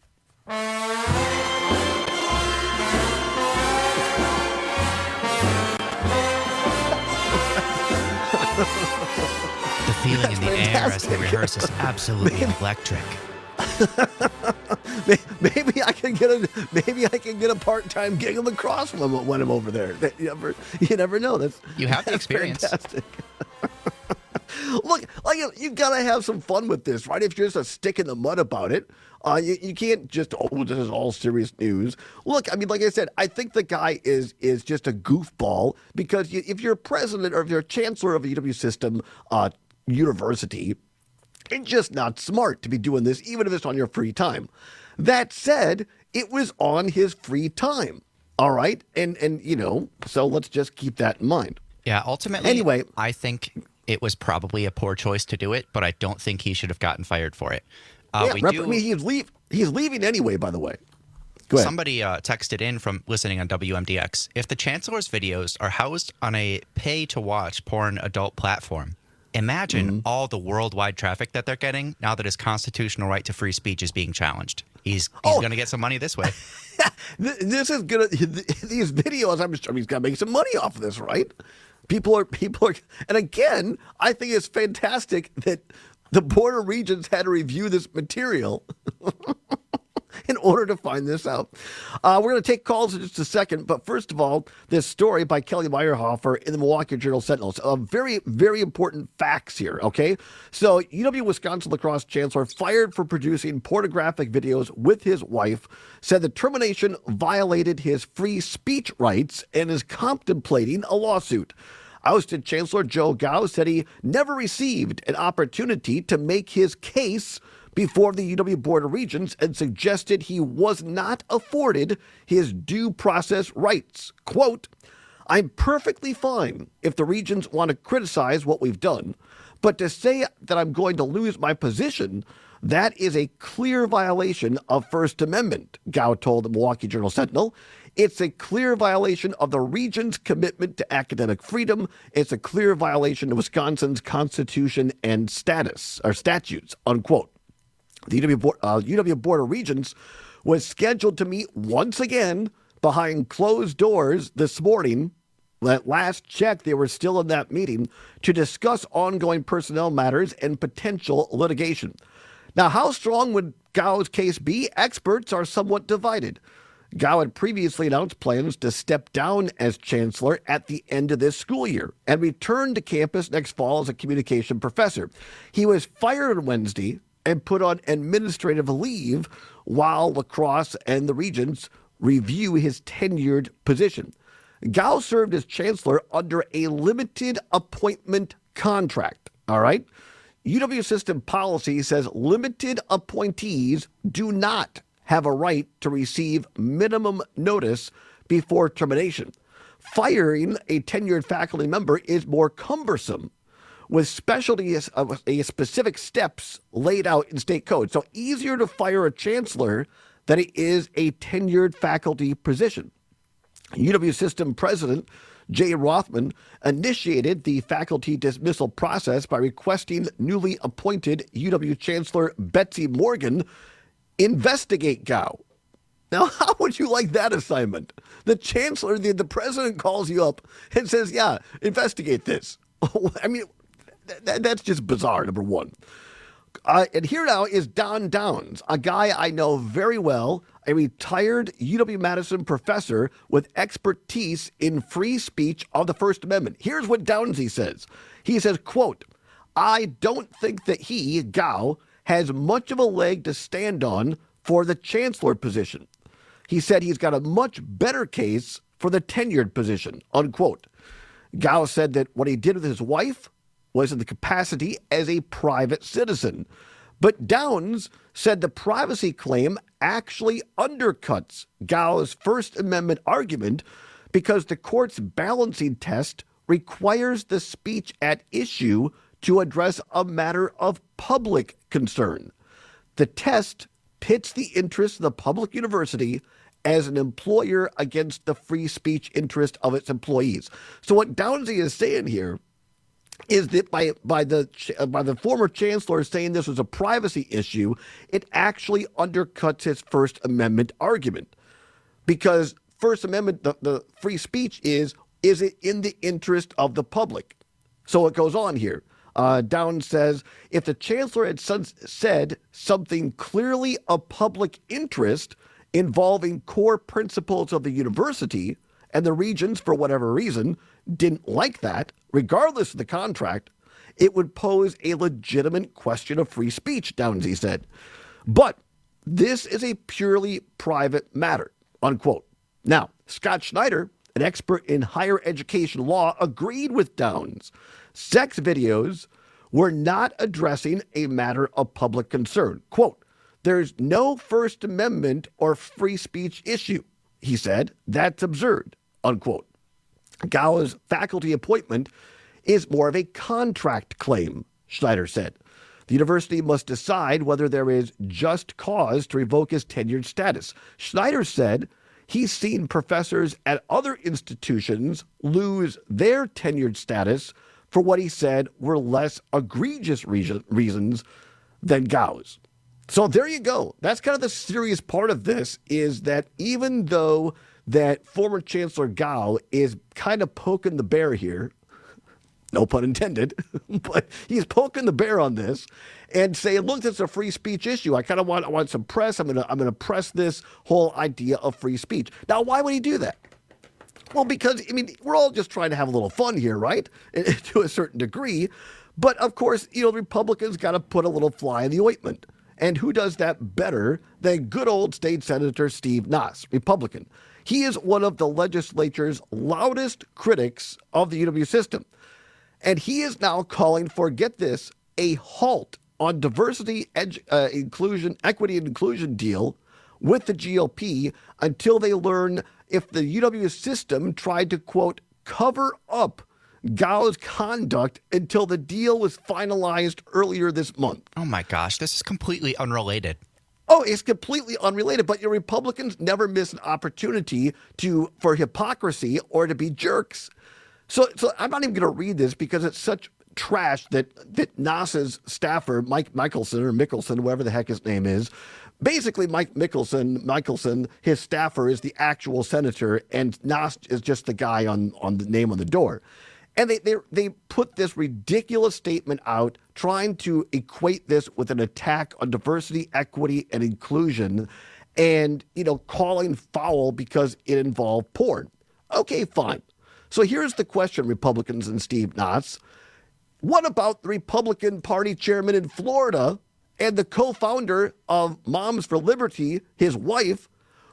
The feeling in the air as they rehearse is absolutely electric. Maybe I can get a maybe I can get a part-time gig in La Crosse when, when I'm over there. You never, you never know. That's you have the that's experience. Fantastic. Look, like you gotta have some fun with this, right? If you're just a stick in the mud about it, uh, you, you can't just oh, this is all serious news. Look, I mean, like I said, I think the guy is is just a goofball because you, if you're president or if you're chancellor of a U W system uh, university, it's just not smart to be doing this, even if it's on your free time. That said, it was on his free time, all right, and and you know, so let's just keep that in mind. Yeah, ultimately, anyway, I think it was probably a poor choice to do it, but I don't think he should have gotten fired for it. Uh, yeah, we rep- do, I mean, he's leave. He's leaving anyway. By the way, go ahead. Somebody uh, texted in from listening on W M D X. If the chancellor's videos are housed on a pay-to-watch porn adult platform, imagine mm-hmm. all the worldwide traffic that they're getting now that his constitutional right to free speech is being challenged. He's he's oh. going to get some money this way. This is gonna these videos. I'm sure he's going to make some money off of this, right? People are people are, and again, I think it's fantastic that the border regions had to review this material in order to find this out. Uh, we're going to take calls in just a second, but first of all, this story by Kelly Meyerhofer in the Milwaukee Journal Sentinel. Uh, very, very important facts here, okay? So U W-Wisconsin La Crosse chancellor fired for producing pornographic videos with his wife, said the termination violated his free speech rights and is contemplating a lawsuit. Ousted Chancellor Joe Gao said he never received an opportunity to make his case before the U W Board of Regents and suggested he was not afforded his due process rights. Quote, I'm perfectly fine if the Regents want to criticize what we've done, but to say that I'm going to lose my position, that is a clear violation of First Amendment, Gao told the Milwaukee Journal Sentinel. It's a clear violation of the region's commitment to academic freedom. It's a clear violation of Wisconsin's constitution and status or statutes, unquote. The U W Board, uh, U W Board of Regents was scheduled to meet once again behind closed doors this morning. At last check, they were still in that meeting to discuss ongoing personnel matters and potential litigation. Now, how strong would Gao's case be? Experts are somewhat divided. Gao had previously announced plans to step down as chancellor at the end of this school year and return to campus next fall as a communication professor. He was fired on Wednesday and put on administrative leave while La Crosse and the Regents review his tenured position. Gao served as chancellor under a limited appointment contract, all right? U W system policy says limited appointees do not have a right to receive minimum notice before termination. Firing a tenured faculty member is more cumbersome, with specialty uh, specific steps laid out in state code. So easier to fire a chancellor than it is a tenured faculty position. U W system president Jay Rothman initiated the faculty dismissal process by requesting newly appointed U W Chancellor Betsy Morgan investigate Gao. Now, how would you like that assignment? The chancellor, the, the president calls you up and says, yeah, investigate this. I mean, th- that's just bizarre, number one. Uh, and here now is Don Downs, a guy I know very well, a retired U W-Madison professor with expertise in free speech of the First Amendment. Here's what Downsy says. He says, quote, I don't think that he, Gao, has much of a leg to stand on for the chancellor position. He said he's got a much better case for the tenured position, unquote. Gao said that what he did with his wife was in the capacity as a private citizen. But Downs said the privacy claim actually undercuts Gao's First Amendment argument because the court's balancing test requires the speech at issue to address a matter of public concern. The test pits the interests of the public university as an employer against the free speech interest of its employees. So what Downsy is saying here is that by by the by the former chancellor saying this was a privacy issue, it actually undercuts his First Amendment argument. Because First Amendment, the, the free speech is, is it in the interest of the public? So it goes on here. Uh, Downs says, if the chancellor had said something clearly of public interest involving core principles of the university, and the regents, for whatever reason, didn't like that, regardless of the contract, it would pose a legitimate question of free speech, Downsy said. But this is a purely private matter, unquote. Now, Scott Schneider, an expert in higher education law, agreed with Downs. Sex videos were not addressing a matter of public concern. Quote, there's no First Amendment or free speech issue, he said. That's absurd, unquote. Gao's faculty appointment is more of a contract claim, Schneider said. The university must decide whether there is just cause to revoke his tenured status. Schneider said he's seen professors at other institutions lose their tenured status for what he said were less egregious reasons than Gao's. So there you go. That's kind of the serious part of this, is that even though that former Chancellor Gao is kind of poking the bear here, no pun intended, but he's poking the bear on this and saying, look, it's a free speech issue. I kind of want, I want some press. I'm going to I'm going to press this whole idea of free speech. Now, why would he do that? Well, because, I mean, we're all just trying to have a little fun here, right? To a certain degree. But, of course, you know, the Republicans got to put a little fly in the ointment. And who does that better than good old State Senator Steve Nass, Republican? He is one of the legislature's loudest critics of the U W system. And he is now calling for, get this, a halt on diversity, edu- uh, inclusion, equity and inclusion deal with the G O P until they learn if the U W system tried to, quote, cover up Gao's conduct until the deal was finalized earlier this month. Oh my gosh, this is completely unrelated. Oh, it's completely unrelated, but your Republicans never miss an opportunity to for hypocrisy or to be jerks. So, so I'm not even going to read this because it's such trash that that Nass's staffer, Mike Michelson or Mickelson, whatever the heck his name is, basically Mike Mickelson, Michelson, his staffer is the actual senator, and Nass is just the guy on on the name on the door. And they, they they put this ridiculous statement out trying to equate this with an attack on diversity, equity, and inclusion and, you know, calling foul because it involved porn. Okay, fine. So here's the question, Republicans and Steve Nass. What about the Republican Party chairman in Florida and the co-founder of Moms for Liberty, his wife,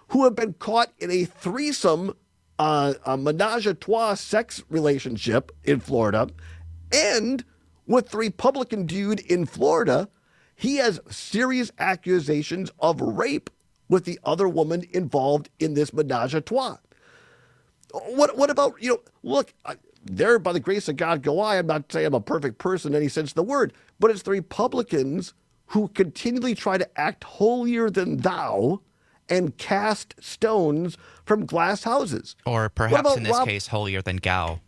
who have been caught in a threesome, uh, a menage a trois sex relationship in Florida. And with the Republican dude in Florida, he has serious accusations of rape with the other woman involved in this menage a trois. What, what about, you know, look, I, there, by the grace of God, go I. I'm not saying I'm a perfect person in any sense of the word, but it's the Republicans who continually try to act holier than thou and cast stones from glass houses. Or perhaps in this Rob- case, holier than Gao.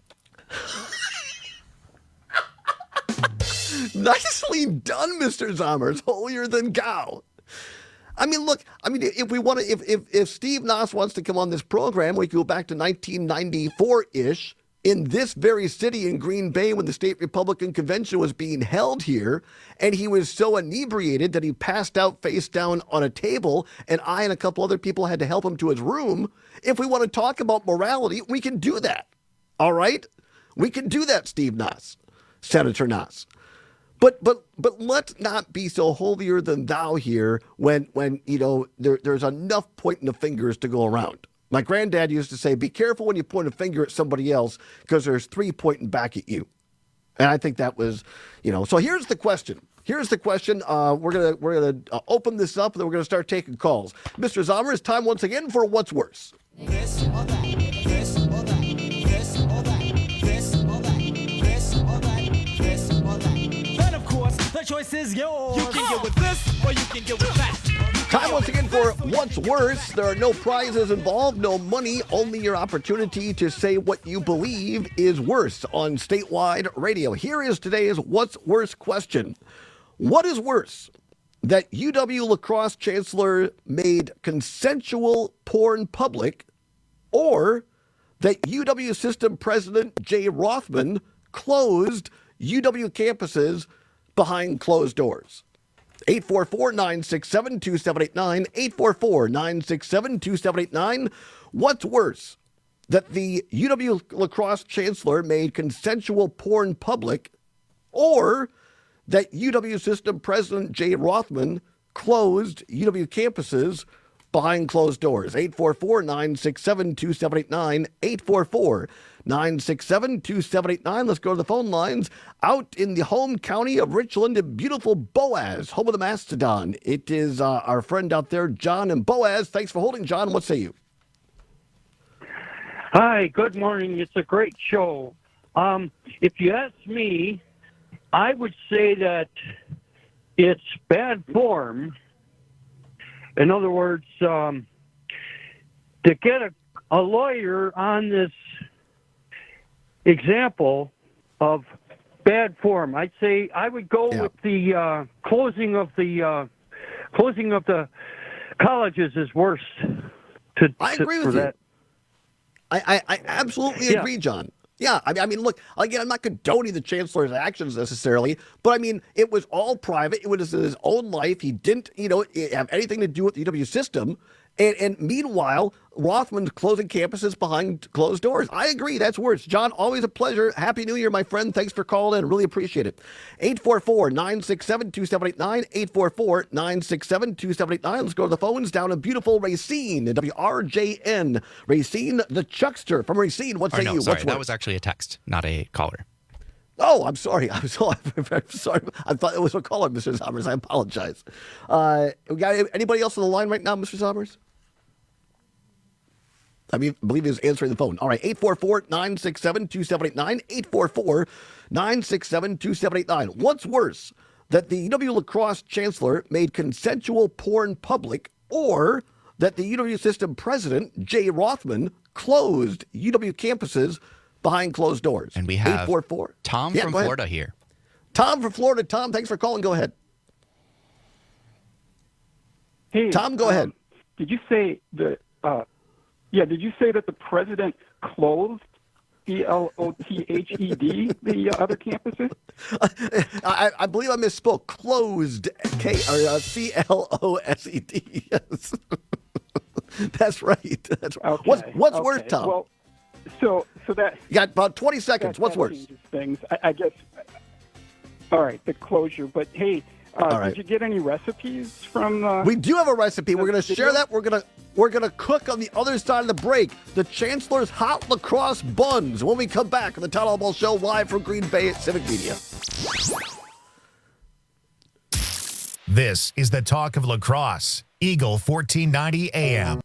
Nicely done, Mister Zommers. Holier than Gao. I mean, look, I mean, if we want to, if, if, if Steve Noss wants to come on this program, we can go back to nineteen ninety-four-ish in this very city in Green Bay when the state Republican convention was being held here. And he was so inebriated that he passed out face down on a table. And I and a couple other people had to help him to his room. If we want to talk about morality, we can do that. All right? We can do that, Steve Noss, Senator Noss. But but but let's not be so holier than thou here when, when you know, there, there's enough pointing the fingers to go around. My granddad used to say, be careful when you point a finger at somebody else because there's three pointing back at you. And I think that was, you know, so here's the question. Here's the question. Uh, we're going to we're gonna uh, open this up and then we're going to start taking calls. Mister Zommer, it's time once again for What's Worse. This or that, this or that, this or that, this or that, this or that, this or that. Then, of course, the choice is yours. You can get with this or you can get with that. Time once again for What's Worse. There are no prizes involved, no money, only your opportunity to say what you believe is worse on statewide radio. Here is today's What's Worse question. What is worse, that U W La Crosse chancellor made consensual porn public, or that U W system president Jay Rothman closed U W campuses behind closed doors? eight four four, nine six seven, two seven eight nine, eight four four, nine six seven, two seven eight nine. What's worse, that the U W La Crosse chancellor made consensual porn public, or that U W system president Jay Rothman closed U W campuses behind closed doors? eight four four, nine six seven, two seven eight nine, eight four four, nine six seven, two seven eight nine. Let's go to the phone lines. Out in the home county of Richland, in beautiful Boaz, home of the Mastodon. It is uh, our friend out there, John and Boaz. Thanks for holding, John. What say you? Hi, good morning. It's a great show. Um, if you ask me, I would say that it's bad form. In other words, um, to get a, a lawyer on this example of bad form, I'd say I would go yeah. with the uh, closing of the uh, closing of the colleges is worse. To, I agree to, with for you. That. I, I, I absolutely Yeah. agree, John. Yeah, I mean, I mean, look, again, I'm not condoning the chancellor's actions necessarily, but I mean, it was all private. It was his own life. He didn't, you know, have anything to do with the U W system. And, and meanwhile, Rothman's closing campuses behind closed doors. I agree. That's worse. John, always a pleasure. Happy New Year, my friend. Thanks for calling in. Really appreciate it. eight four four, nine six seven, two seven eight nine, eight four four, nine six seven, two seven eight nine. Let's go to the phones down in beautiful Racine, W R J N. Racine, the Chuckster from Racine. What Or say no, you? sorry, What's that worse? was actually a text, not a caller. Oh, I'm sorry. I'm so I'm sorry. I thought it was a caller, Mister Sommers. I apologize. Uh, we got anybody else on the line right now, Mister Sommers? I mean, I believe he was answering the phone. All right, eight four four, nine six seven, two seven eight nine, eight four four, nine six seven, two seven eight nine. What's worse, that the U W La Crosse chancellor made consensual porn public, or that the U W system president, Jay Rothman, closed U W campuses behind closed doors? And we have eight four four. Tom Yeah, from go ahead. Florida here. Tom from Florida. Tom, thanks for calling. Go ahead. Hey, Tom, go um, ahead. Did you say that? Uh, yeah, did you say that the president closed C L O T H E D the uh, other campuses? I, I believe I misspoke. Closed, K or uh, C L O S E D. Yes, that's right. That's right. Okay. What's what's okay. worse, Tom? Well, so so that you got about twenty seconds. that, What's that worse? changes things, I, I guess. All right, the closure. But hey, uh, All right. did you get any recipes from? Uh, We do have a recipe. We're going to Did share you? that. We're going to we're going to cook on the other side of the break. The Chancellor's Hot Lacrosse Buns. When we come back on the Todd Ball Show live from Green Bay at Civic Media. This is the Talk of Lacrosse. Eagle fourteen ninety A M.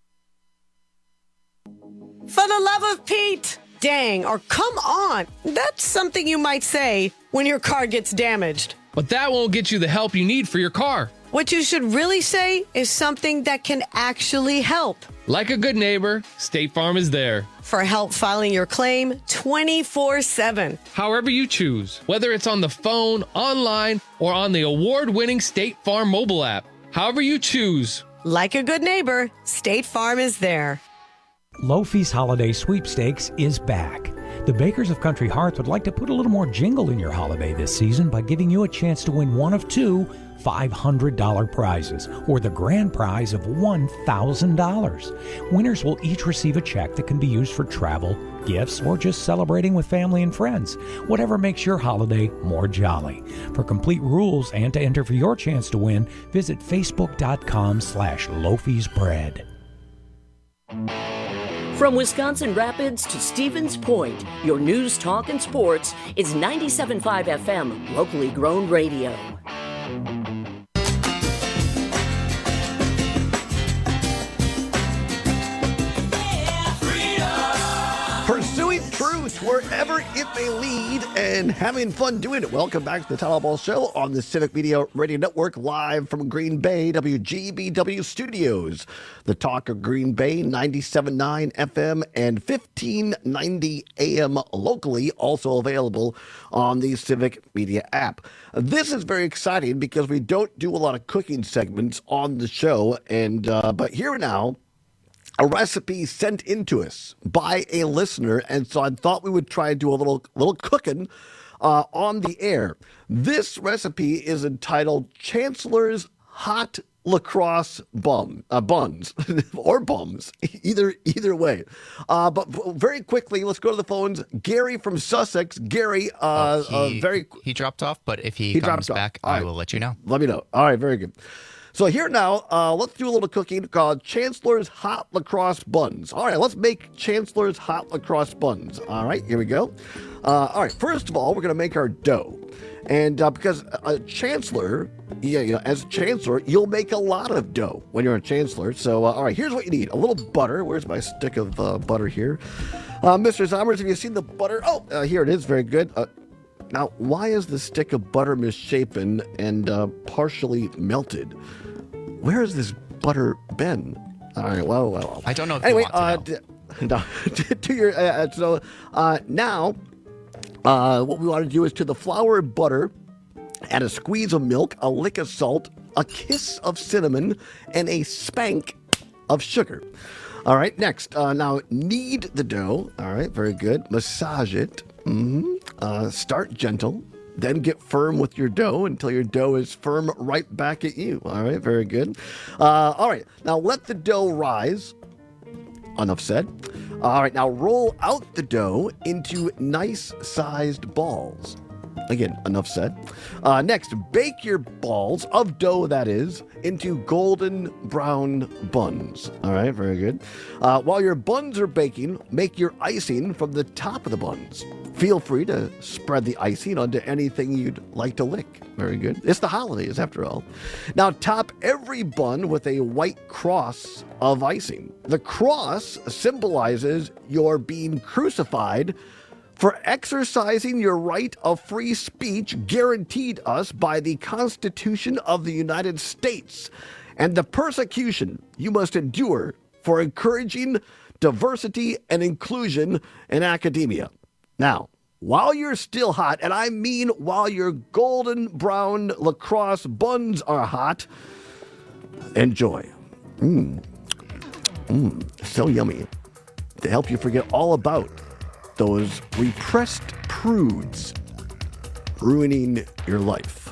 For the love of Pete, dang, or come on. That's something you might say when your car gets damaged. But that won't get you the help you need for your car. What you should really say is something that can actually help. Like a good neighbor, State Farm is there. For help filing your claim twenty-four seven. However you choose, whether it's on the phone, online, or on the award-winning State Farm mobile app. However you choose. Like a good neighbor, State Farm is there. Lofi's Holiday Sweepstakes is back. The Bakers of Country Hearts would like to put a little more jingle in your holiday this season by giving you a chance to win one of two five hundred dollars prizes, or the grand prize of one thousand dollars. Winners will each receive a check that can be used for travel, gifts, or just celebrating with family and friends. Whatever makes your holiday more jolly. For complete rules and to enter for your chance to win, visit facebook.com slash Lofi's Bread. From Wisconsin Rapids to Stevens Point, your news, talk, and sports is ninety-seven point five F M, locally grown radio. Pursuing truth wherever it may lead and having fun doing it. Welcome back to the Todd Ball Show on the Civic Media Radio Network, live from Green Bay, W G B W Studios. The Talk of Green Bay, ninety-seven point nine F M and fifteen ninety A M locally, also available on the Civic Media app. This is very exciting because we don't do a lot of cooking segments on the show, and uh, but here now, a recipe sent in to us by a listener, and so I thought we would try and do a little little cooking uh, on the air. This recipe is entitled Chancellor's Hot Lacrosse Bum uh, Buns or Bums, either either way. Uh, but very quickly, let's go to the phones. Gary from Sussex. Gary, uh, oh, he, uh, very he dropped off, but if he, he comes back, I right. will let you know. Let me know. All right, very good. So here now, uh, let's do a little cooking called Chancellor's Hot Lacrosse Buns. All right, let's make Chancellor's Hot Lacrosse Buns. All right, here we go. Uh, all right, first of all, we're going to make our dough. And uh, because a Chancellor, yeah, you know, as a Chancellor, you'll make a lot of dough when you're a Chancellor. So, uh, all right, here's what you need. A little butter. Where's my stick of uh, butter here? Uh, Mister Zommers, have you seen the butter? Oh, uh, here it is. Very good. Uh, now, why is the stick of butter misshapen and uh, partially melted? Where has this butter been? All right, well, well, well. I don't know if anyway, you want to uh, know. D- to, to your, uh, so uh, now, uh, what we want to do is to the flour and butter, add a squeeze of milk, a lick of salt, a kiss of cinnamon, and a spank of sugar. All right, next, uh, now knead the dough. All right, very good. Massage it. Mm-hmm. Uh, start gentle. Then get firm with your dough until your dough is firm right back at you. All right, very good. Uh, all right, now let the dough rise. Enough said. All right, now roll out the dough into nice-sized balls. Again, enough said. Uh, next, bake your balls of dough, that is, into golden brown buns. All right, very good. Uh, while your buns are baking, make your icing from the top of the buns. Feel free to spread the icing onto anything you'd like to lick. Very good. It's the holidays, after all. Now, top every bun with a white cross of icing. The cross symbolizes your being crucified for exercising your right of free speech guaranteed us by the Constitution of the United States and the persecution you must endure for encouraging diversity and inclusion in academia. Now, while you're still hot, and I mean while your golden brown lacrosse buns are hot, enjoy. Mmm. Mmm. So yummy. To help you forget all about those repressed prudes ruining your life.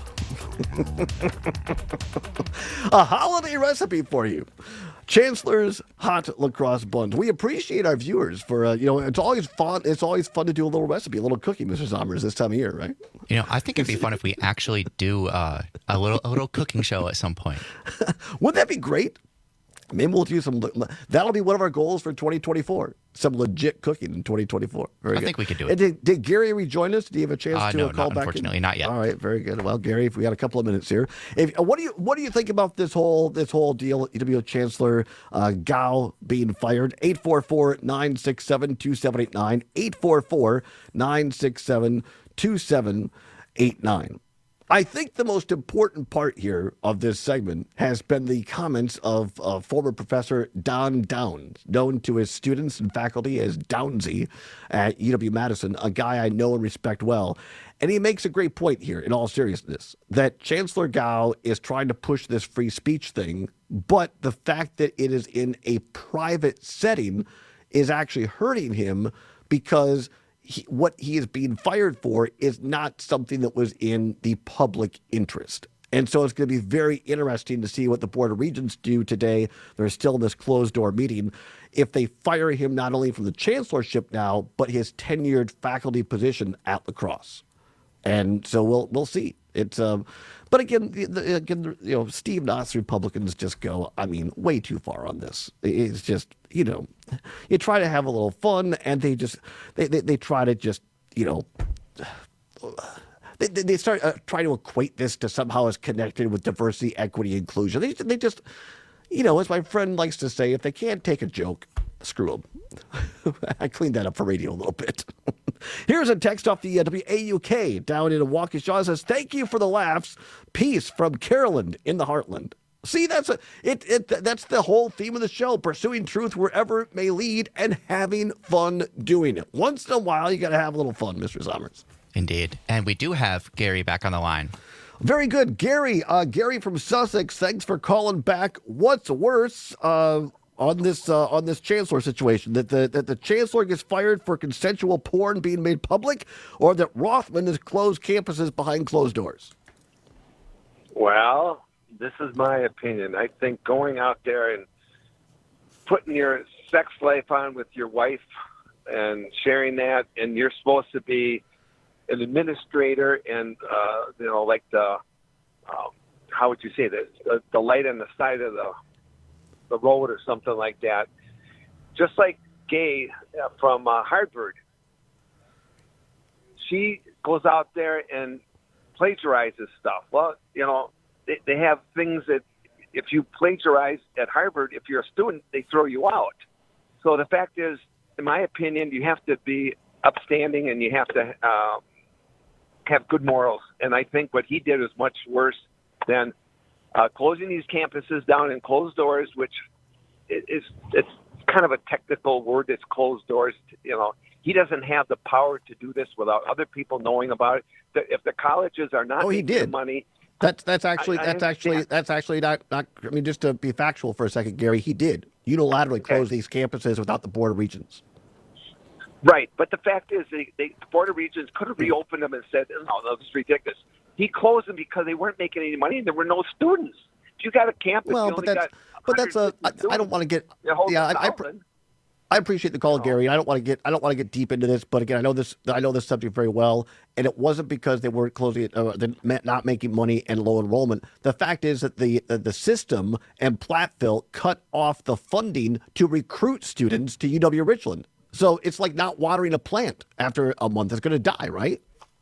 A holiday recipe for you. Chancellor's Hot Lacrosse Buns. We appreciate our viewers for, uh, you know, it's always fun. It's always fun to do a little recipe, a little cooking, Mister Zommers, this time of year, right? You know, I think it'd be fun if we actually do uh, a little a little cooking show at some point. Wouldn't that be great? Maybe we'll do some. That'll be one of our goals for twenty twenty-four. Some legit cooking in twenty twenty-four. Very I good. think we could do it. And did, did Gary rejoin us? Did he have a chance Uh, to no, uh, call not, back? unfortunately, in? not yet. All right, very good. Well, Gary, if we got a couple of minutes here, if, uh, what do you what do you think about this whole this whole deal? E W Chancellor uh, Gao being fired. eight four four, nine six seven, two seven eight nine. eight four four, nine six seven, two seven eight nine. I think the most important part here of this segment has been the comments of uh, former Professor Don Downs, known to his students and faculty as Downsy at U W-Madison, a guy I know and respect well. And he makes a great point here, in all seriousness, that Chancellor Gao is trying to push this free speech thing, but the fact that it is in a private setting is actually hurting him because He, what he is being fired for is not something that was in the public interest. And so it's going to be very interesting to see what the Board of Regents do today. They're still in this closed-door meeting. If they fire him not only from the chancellorship now, but his tenured faculty position at La Crosse. And so we'll we'll see. It's um, but again, the, again, you know, Steve Knotts Republicans just go, I mean, way too far on this. It's just, you know, you try to have a little fun, and they just they they, they try to just, you know, they they start uh, trying to equate this to somehow as connected with diversity, equity, inclusion. They they just, you know, as my friend likes to say, if they can't take a joke, screw them. I cleaned that up for radio a little bit. Here's a text off the uh, W A U K down in Waukesha. It says, thank you for the laughs. Peace from Carolyn in the Heartland. See, that's a it, it. That's the whole theme of the show, pursuing truth wherever it may lead and having fun doing it. Once in a while, you got to have a little fun, Mister Sommers. Indeed. And we do have Gary back on the line. Very good. Gary, uh, Gary from Sussex, thanks for calling back. What's worse, uh, on this uh, on this chancellor situation, that the that the chancellor gets fired for consensual porn being made public, or that Rothman has closed campuses behind closed doors? Well, this is my opinion. I think going out there and putting your sex life on with your wife and sharing that, and you're supposed to be an administrator and uh, you know, like the um, how would you say this, the, the light on the side of the the road or something like that. Just like Gay uh, from uh, Harvard, she goes out there and plagiarizes stuff. Well, you know, they, they have things that if you plagiarize at Harvard, if you're a student, they throw you out. So the fact is, in my opinion, you have to be upstanding and you have to uh, have good morals. And I think what he did is much worse than Uh, closing these campuses down in closed doors, which is it's kind of a technical word. It's closed doors. You know, he doesn't have the power to do this without other people knowing about it. The, if the colleges are not oh, he making did. money, that's that's actually I, I that's actually that's actually not not. I mean, just to be factual for a second, Gary, he did unilaterally close okay. these campuses without the Board of Regents. Right, but the fact is, they, they, the Board of Regents could have reopened them and said, "No, no, this is ridiculous." He closed them because they weren't making any money and there were no students. If you got a campus, well, you but only that's got but that's a. I, I don't want to get. Yeah, I, I, I appreciate the call, Gary. I don't want to get. I don't want to get deep into this, but again, I know this. I know this subject very well, and it wasn't because they weren't closing it, uh, they're not making money and low enrollment. The fact is that the the, the system and Platteville cut off the funding to recruit students to U W Richland. So it's like not watering a plant after a month. It's going to die, right?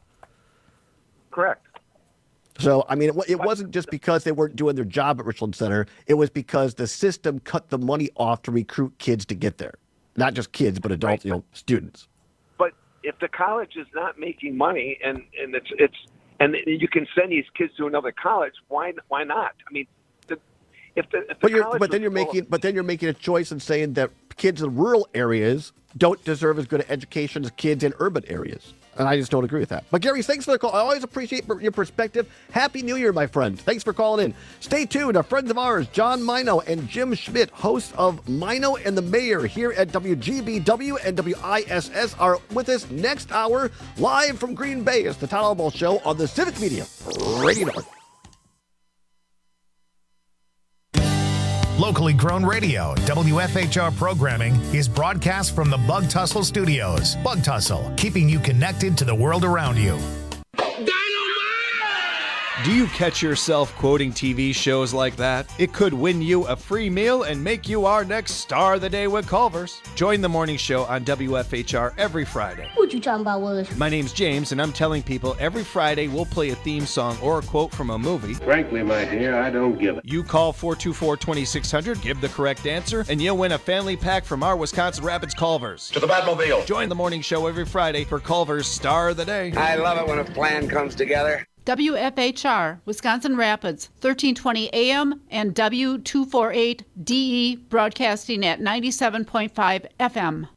Correct. So, I mean, it, it wasn't just because they weren't doing their job at Richland Center. It was because the system cut the money off to recruit kids to get there. Not just kids, but adults, right. you know, students. But if the college is not making money and, and it's, it's and you can send these kids to another college, why why not? I mean, the, if the, if the but you're college but then you're full, making but then you're making a choice and saying that kids in rural areas don't deserve as good an education as kids in urban areas. And I just don't agree with that. But Gary, thanks for the call. I always appreciate your perspective. Happy New Year, my friend. Thanks for calling in. Stay tuned. Our friends of ours, John Mino and Jim Schmidt, hosts of Mino and the Mayor here at W G B W and W I S S, are with us next hour live from Green Bay. It's the Todd Alamo Show on the Civic Media Radio Network. Locally grown radio, W F H R programming is broadcast from the Bug Tussle Studios. Bug Tussle, keeping you connected to the world around you. Do you catch yourself quoting T V shows like that? It could win you a free meal and make you our next star of the day with Culver's. Join the morning show on W F H R every Friday. What you talking about, Willis? My name's James, and I'm telling people every Friday we'll play a theme song or a quote from a movie. Frankly, my dear, I don't give it. You call four two four, two six zero zero, give the correct answer, and you'll win a family pack from our Wisconsin Rapids Culver's. To the Batmobile. Join the morning show every Friday for Culver's Star of the Day. I love it when a plan comes together. W F H R, Wisconsin Rapids, thirteen twenty A M and W two forty-eight D E, broadcasting at ninety-seven point five F M.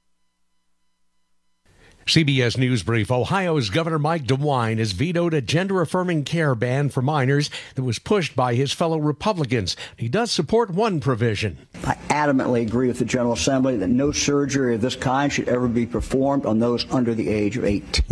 C B S News Brief. Ohio's Governor Mike DeWine has vetoed a gender-affirming care ban for minors that was pushed by his fellow Republicans. He does support one provision. I adamantly agree with the General Assembly that no surgery of this kind should ever be performed on those under the age of eighteen.